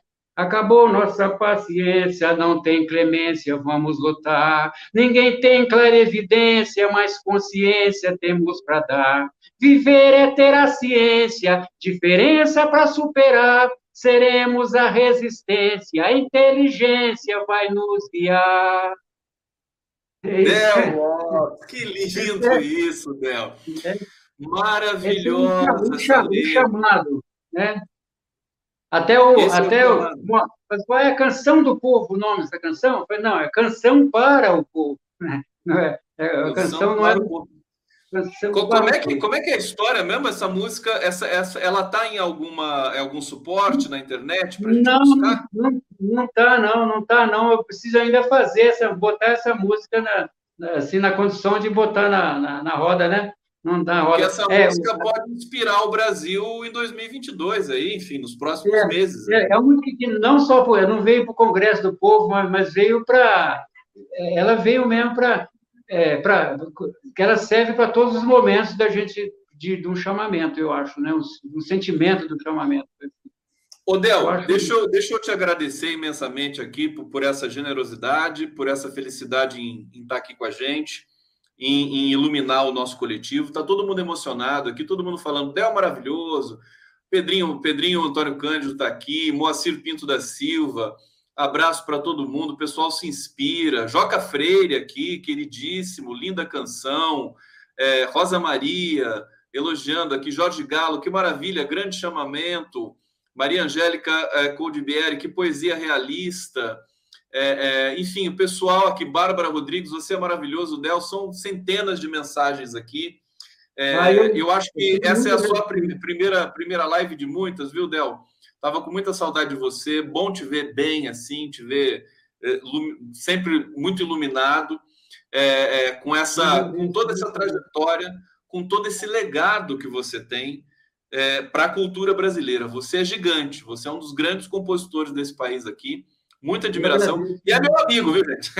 não tem clemência, vamos lutar. Ninguém tem clarevidência, mas consciência temos para dar. Viver é ter a ciência, diferença para superar. Seremos a resistência, a inteligência vai nos guiar. Del, que lindo isso, Del. Maravilhosa essa letra. Chamado, né? Mas qual é a canção do povo, o nome dessa canção? Não, é canção para o povo. Não é, a canção não é do povo. Como é que é a história mesmo? Essa música, ela está em algum suporte na internet para a gente buscar? Não tá. Eu preciso ainda botar essa música na condição de botar na roda, né? Não dá roda. Porque essa música pode inspirar o Brasil em 2022, aí, enfim, nos próximos meses. É uma música que não veio para o Congresso do Povo, mas veio para... Ela veio mesmo para... que ela serve para todos os momentos da gente, de um chamamento, eu acho, né? Um sentimento do chamamento. Ô, Del, deixa eu te agradecer imensamente aqui por essa generosidade, por essa felicidade em estar aqui com a gente, em iluminar o nosso coletivo. Está todo mundo emocionado aqui, todo mundo falando, Del maravilhoso, Pedrinho Antônio Cândido está aqui, Moacir Pinto da Silva, abraço para todo mundo, o pessoal se inspira, Joca Freire aqui, queridíssimo, linda canção, Rosa Maria, elogiando aqui, Jorge Galo, que maravilha, grande chamamento, Maria Angélica Coldibieri, que poesia realista, enfim, o pessoal aqui, Bárbara Rodrigues, você é maravilhoso, Del, são centenas de mensagens aqui. Eu acho que essa é a sua primeira live de muitas, viu, Del? Estava com muita saudade de você, bom te ver bem, assim, te ver sempre muito iluminado, com toda essa trajetória, com todo esse legado que você tem para a cultura brasileira. Você é gigante, você é um dos grandes compositores desse país aqui, muita admiração. E é meu amigo, viu, gente?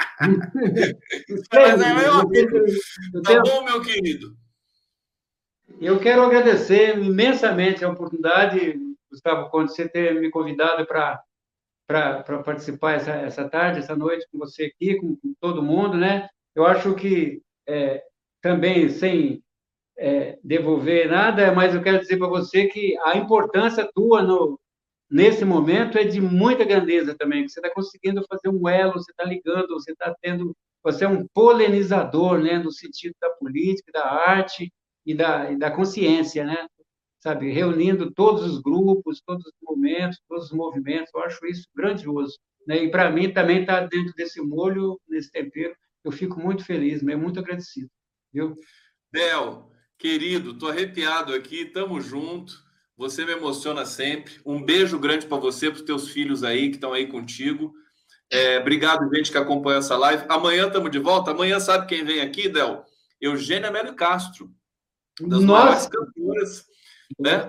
Mas é meu amigo. Tá bom, meu querido? Eu quero agradecer imensamente a oportunidade, Gustavo Conde, você ter me convidado para participar essa tarde, essa noite com você aqui, com todo mundo, né? Eu acho que também, sem devolver nada, mas eu quero dizer para você que a importância tua nesse momento é de muita grandeza também, que você está conseguindo fazer um elo, você está ligando, você é um polinizador, né, no sentido da política, da arte e da consciência, né, sabe, reunindo todos os grupos, todos os momentos, todos os movimentos, eu acho isso grandioso, né, e para mim também está dentro desse molho, nesse tempero, eu fico muito feliz, muito agradecido, viu? Del, querido, estou arrepiado aqui, tamo junto. Você me emociona sempre. Um beijo grande para você, para os teus filhos aí que estão aí contigo. Obrigado, gente, que acompanha essa live. Amanhã estamos de volta. Amanhã sabe quem vem aqui, Del? Eugênia Melio Castro, das maiores cantoras, né?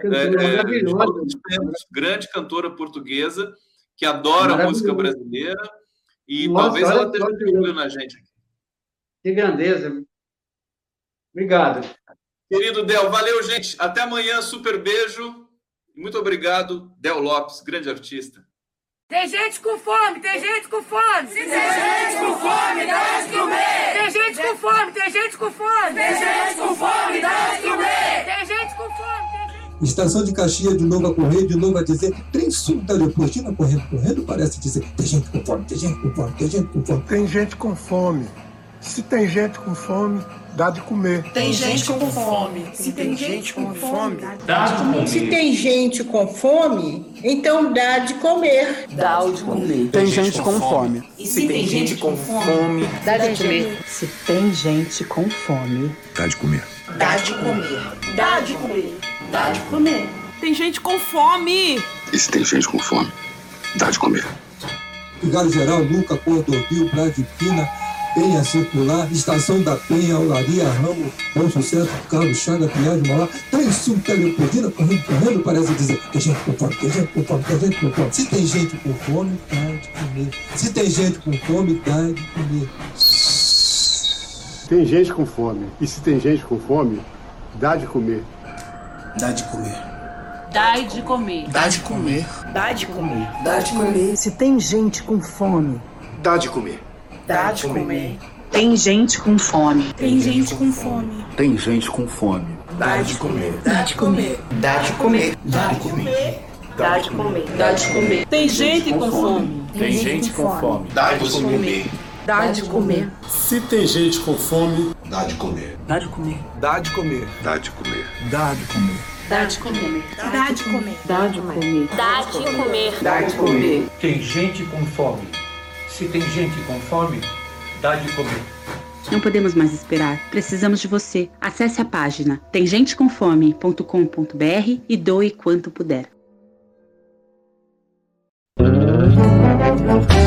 Grande cantora portuguesa que adora a música brasileira e talvez ela esteja de olho na gente aqui. Que grandeza. Obrigado. Querido Del, valeu, gente. Até amanhã, super beijo. Muito obrigado, Del Lopes, grande artista. Tem gente com fome, tem gente com fome. Se tem gente com fome, dá de comer. Tem gente com fome, tem gente com fome. Tem gente com fome, dá de comer. Tem gente com fome. Estação de Caxias, de novo a correr, de novo a dizer, trem sul da Leopoldina correndo, parece dizer, tem gente com fome, tem gente com fome, tem gente com fome. Tem gente com fome. Se tem gente com fome, dá de comer. Tem gente com fome. Se tem gente com fome, dá de comer. Se tem gente com fome, então dá de comer. Dá de comer. Tem gente com fome. E se tem gente com fome, dá de comer. Se tem gente com fome, dá de comer. Dá de comer. Dá de comer. Dá de comer. Tem gente com fome. E se tem gente com fome, dá de comer. Vigário Geral, Luca, Cordovil, Brade Pina, Penha Circular, Estação da Penha, Olaria, Ramo, Bom Sucesso, Carlos Chaga, Pinhais, Mauá, trem sul da Leopoldina, correndo, parece dizer, tem gente com fome, tem gente com fome, tem gente com fome. Se tem gente com fome, dá de comer. Se tem gente com fome, dá de comer. Tem gente com fome. E se tem gente com fome, dá de comer. Dá de comer. Dá de comer. Dá de comer. Dá de comer. Dá de comer. se tem gente com fome, Dá de comer. Dá de comer. tem gente com fome, Tem gente com fome. Tem gente com fome. Dá de comer. Dá de comer. Dá de comer. Dá de comer. Dá de comer. Dá de comer. Tem gente com fome. Tem gente com fome. Dá de comer. Dá de comer. Se tem gente com fome, Dá de comer. Dá de comer. dá de comer. Dá de comer. Dá de comer. Dá de comer. Dá de comer. dá de comer. Dá de comer. Dá de comer. Tem gente com fome. Se tem gente com fome, dá de comer. Não podemos mais esperar. Precisamos de você. Acesse a página temgentecomfome.com.br e doe quanto puder.